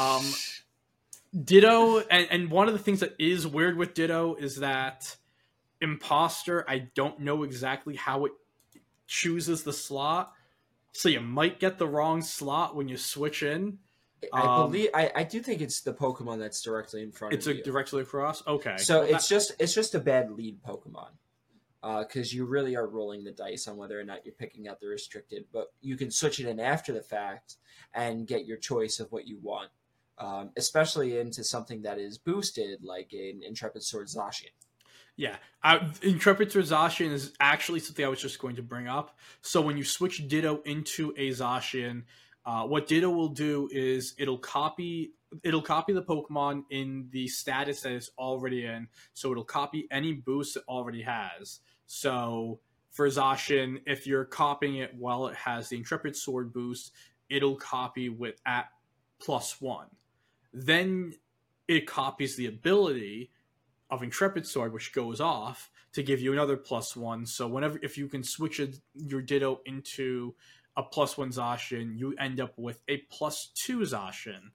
Ditto, and one of the things that is weird with Ditto is that Imposter, I don't know exactly how it chooses the slot. So you might get the wrong slot when you switch in. I do think it's the Pokemon that's directly in front of you. It's directly across? Okay. So it's just a bad lead Pokemon. Because you really are rolling the dice on whether or not you're picking out the restricted, but you can switch it in after the fact and get your choice of what you want, especially into something that is boosted, like an Intrepid Sword Zacian. Yeah, Intrepid Sword Zacian is actually something I was just going to bring up. So when you switch Ditto into a Zacian, what Ditto will do is it'll copy the Pokemon in the status that it's already in, so it'll copy any boost it already has. So for Zacian, if you're copying it while it has the Intrepid Sword boost, it'll copy at +1. Then it copies the ability of Intrepid Sword, which goes off to give you another +1. So if you can switch your Ditto into a +1 Zacian, you end up with a +2 Zacian.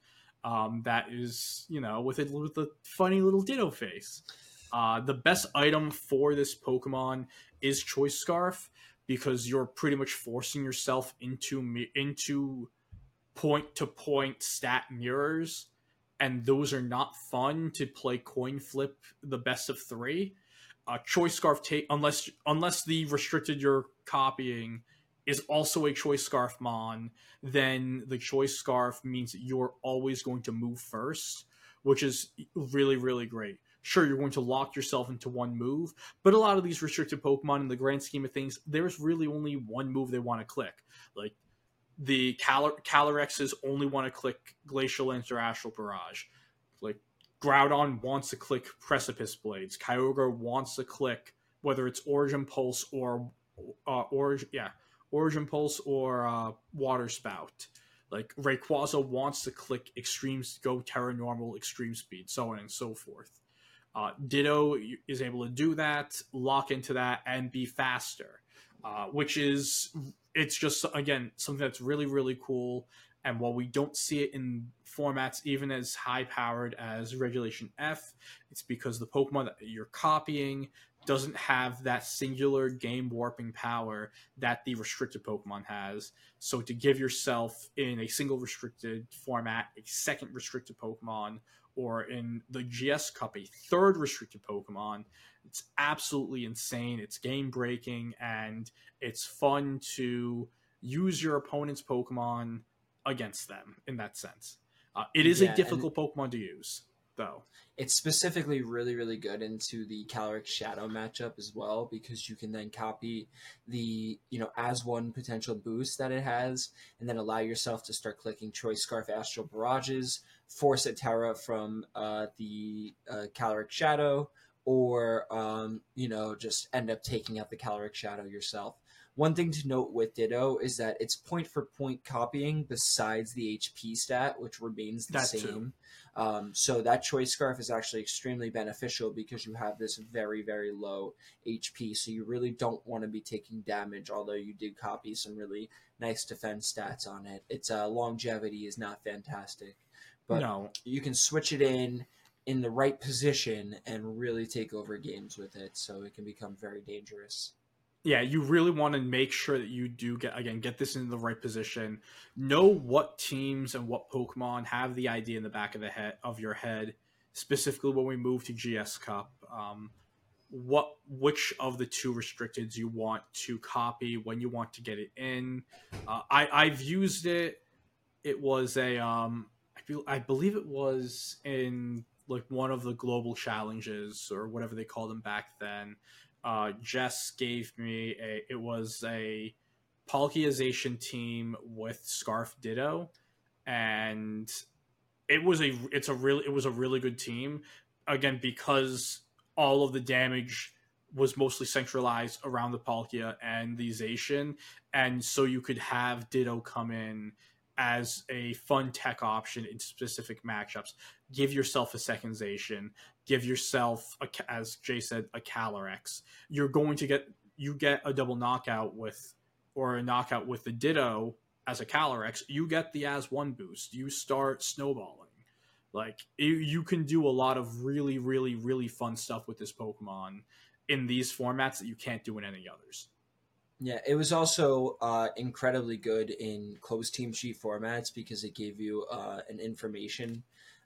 that is, with a funny little Ditto face. The best item for this Pokemon is Choice Scarf, because you're pretty much forcing yourself into point to point stat mirrors, and those are not fun to play coin flip the best of three. Choice Scarf take unless the restricted you're copying is also a Choice Scarf mon, then the Choice Scarf means that you're always going to move first, which is really, really great. Sure, you're going to lock yourself into one move, but a lot of these restricted Pokemon, in the grand scheme of things, there's really only one move they want to click. Like, the Calyrexes only want to click Glacial Lance or Astral Barrage. Like, Groudon wants to click Precipice Blades. Kyogre wants to click whether it's Origin Pulse or Origin Pulse or Water Spout. Like, Rayquaza wants to click Go Terra Normal, Extreme Speed, so on and so forth. Ditto is able to do that, lock into that, and be faster, which is, it's just, again, something that's really, really cool. And while we don't see it in formats even as high powered as Regulation F, it's because the Pokemon that you're copying doesn't have that singular game warping power that the restricted Pokemon has. So to give yourself, in a single restricted format, a second restricted Pokemon, or in the GS Cup, a third restricted Pokemon, it's absolutely insane. It's game breaking, and it's fun to use your opponent's Pokemon against them in that sense. It is a difficult Pokemon to use, though. It's specifically really, really good into the Calyrex Shadow matchup as well, because you can then copy the, as one potential boost that it has, and then allow yourself to start clicking Choice Scarf Astral Barrages, force a Terra from the Calyrex Shadow, or, just end up taking out the Calyrex Shadow yourself. One thing to note with Ditto is that it's point-for-point copying besides the HP stat, which remains the same. So that Choice Scarf is actually extremely beneficial because you have this very, very low HP. So you really don't want to be taking damage, although you did copy some really nice defense stats on it. Its longevity is not fantastic. But No. You can switch it in the right position and really take over games with it. So it can become very dangerous. Yeah, you really want to make sure that you do get this in the right position. Know what teams and what Pokemon have the idea in the back of your head, specifically when we move to GS Cup. Which of the two restricteds you want to copy, when you want to get it in. I've used it. It was I believe it was in like one of the global challenges or whatever they called them back then. Jess gave me it was a Palkiazation team with Scarf Ditto, and it was a really good team, again, because all of the damage was mostly centralized around the Palkia and the Zacian, and so you could have Ditto come in as a fun tech option in specific matchups. Give yourself a second Zacian. Give yourself, as Jay said, a Calyrex. You're going to get a double knockout with the Ditto as a Calyrex. You get the as one boost. You start snowballing. Like, you can do a lot of really, really, really fun stuff with this Pokemon in these formats that you can't do in any others. Yeah, it was also incredibly good in closed team sheet formats because it gave you an information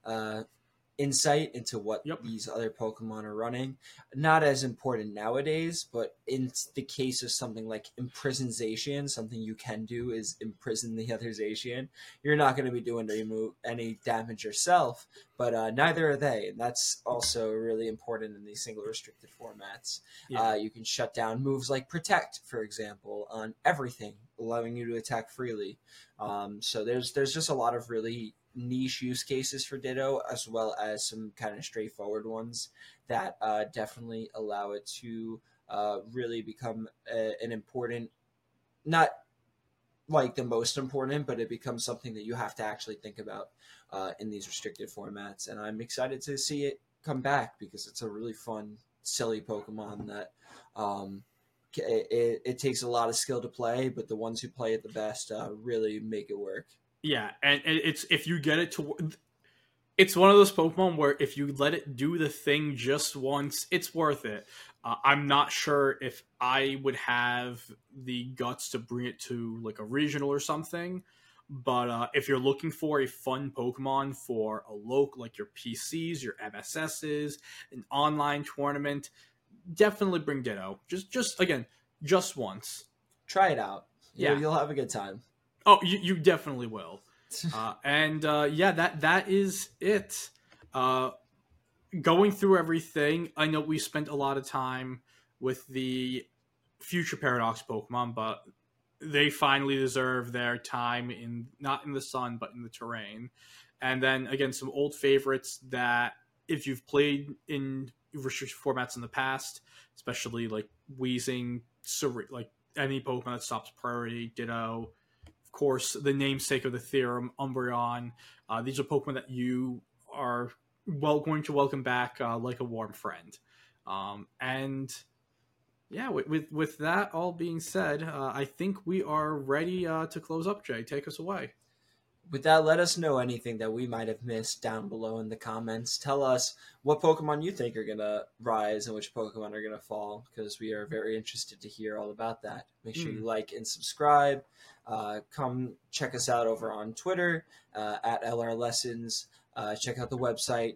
insight into what these other Pokemon are running. Not as important nowadays, but in the case of something like Imprison Zacian, something you can do is imprison the other Zacian. You're not going to be doing any damage yourself, but neither are they, and that's also really important in these single restricted formats. Yeah. You can shut down moves like Protect, for example, on everything, allowing you to attack freely. So there's just a lot of really niche use cases for Ditto, as well as some kind of straightforward ones that definitely allow it to really become an important, not like the most important, but it becomes something that you have to actually think about in these restricted formats. And I'm excited to see it come back because it's a really fun, silly Pokemon that it takes a lot of skill to play, but the ones who play it the best really make it work. Yeah, and it's if you get it to It's one of those Pokemon where if you let it do the thing just once, it's worth it. I'm not sure if I would have the guts to bring it to like a regional or something, but if you're looking for a fun Pokemon for a local, like your PCs, your MSSs, an online tournament, definitely bring Ditto. Just again, just once. Try it out. Yeah. You'll have a good time. Oh, you definitely will. Yeah, that is it. Going through everything, I know we spent a lot of time with the future Paradox Pokemon, but they finally deserve their time in not in the sun but in the terrain. And then again, some old favorites that if you've played in restricted formats in the past, especially like Weezing, like any Pokemon that stops priority, Ditto, of course, the namesake of the theorem, Umbreon. These are Pokemon that you are going to welcome back like a warm friend. And yeah, with that all being said, I think we are ready to close up. Jay, take us away. With that, let us know anything that we might have missed down below in the comments. Tell us what Pokemon you think are going to rise and which Pokemon are going to fall, because we are very interested to hear all about that. Make sure you like and subscribe. Come check us out over on Twitter at LR Lessons. Check out the website,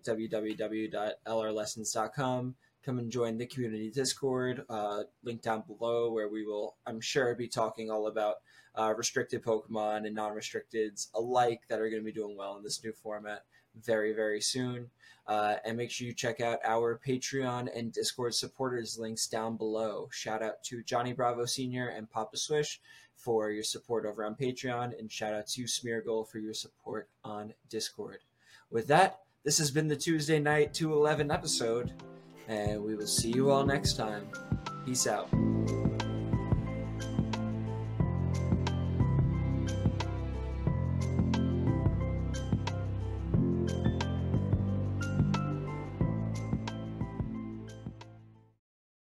www.lrlessons.com. Come and join the community Discord, link down below, where we will, I'm sure, be talking all about restricted Pokemon and non-restricteds alike that are going to be doing well in this new format very, very soon. And make sure you check out our Patreon and Discord supporters links down below. Shout out to Johnny Bravo Sr. and Papa Swish for your support over on Patreon, and shout out to Smeargle for your support on Discord. With that, this has been the Tuesday Night 211 episode, and we will see you all next time. Peace out.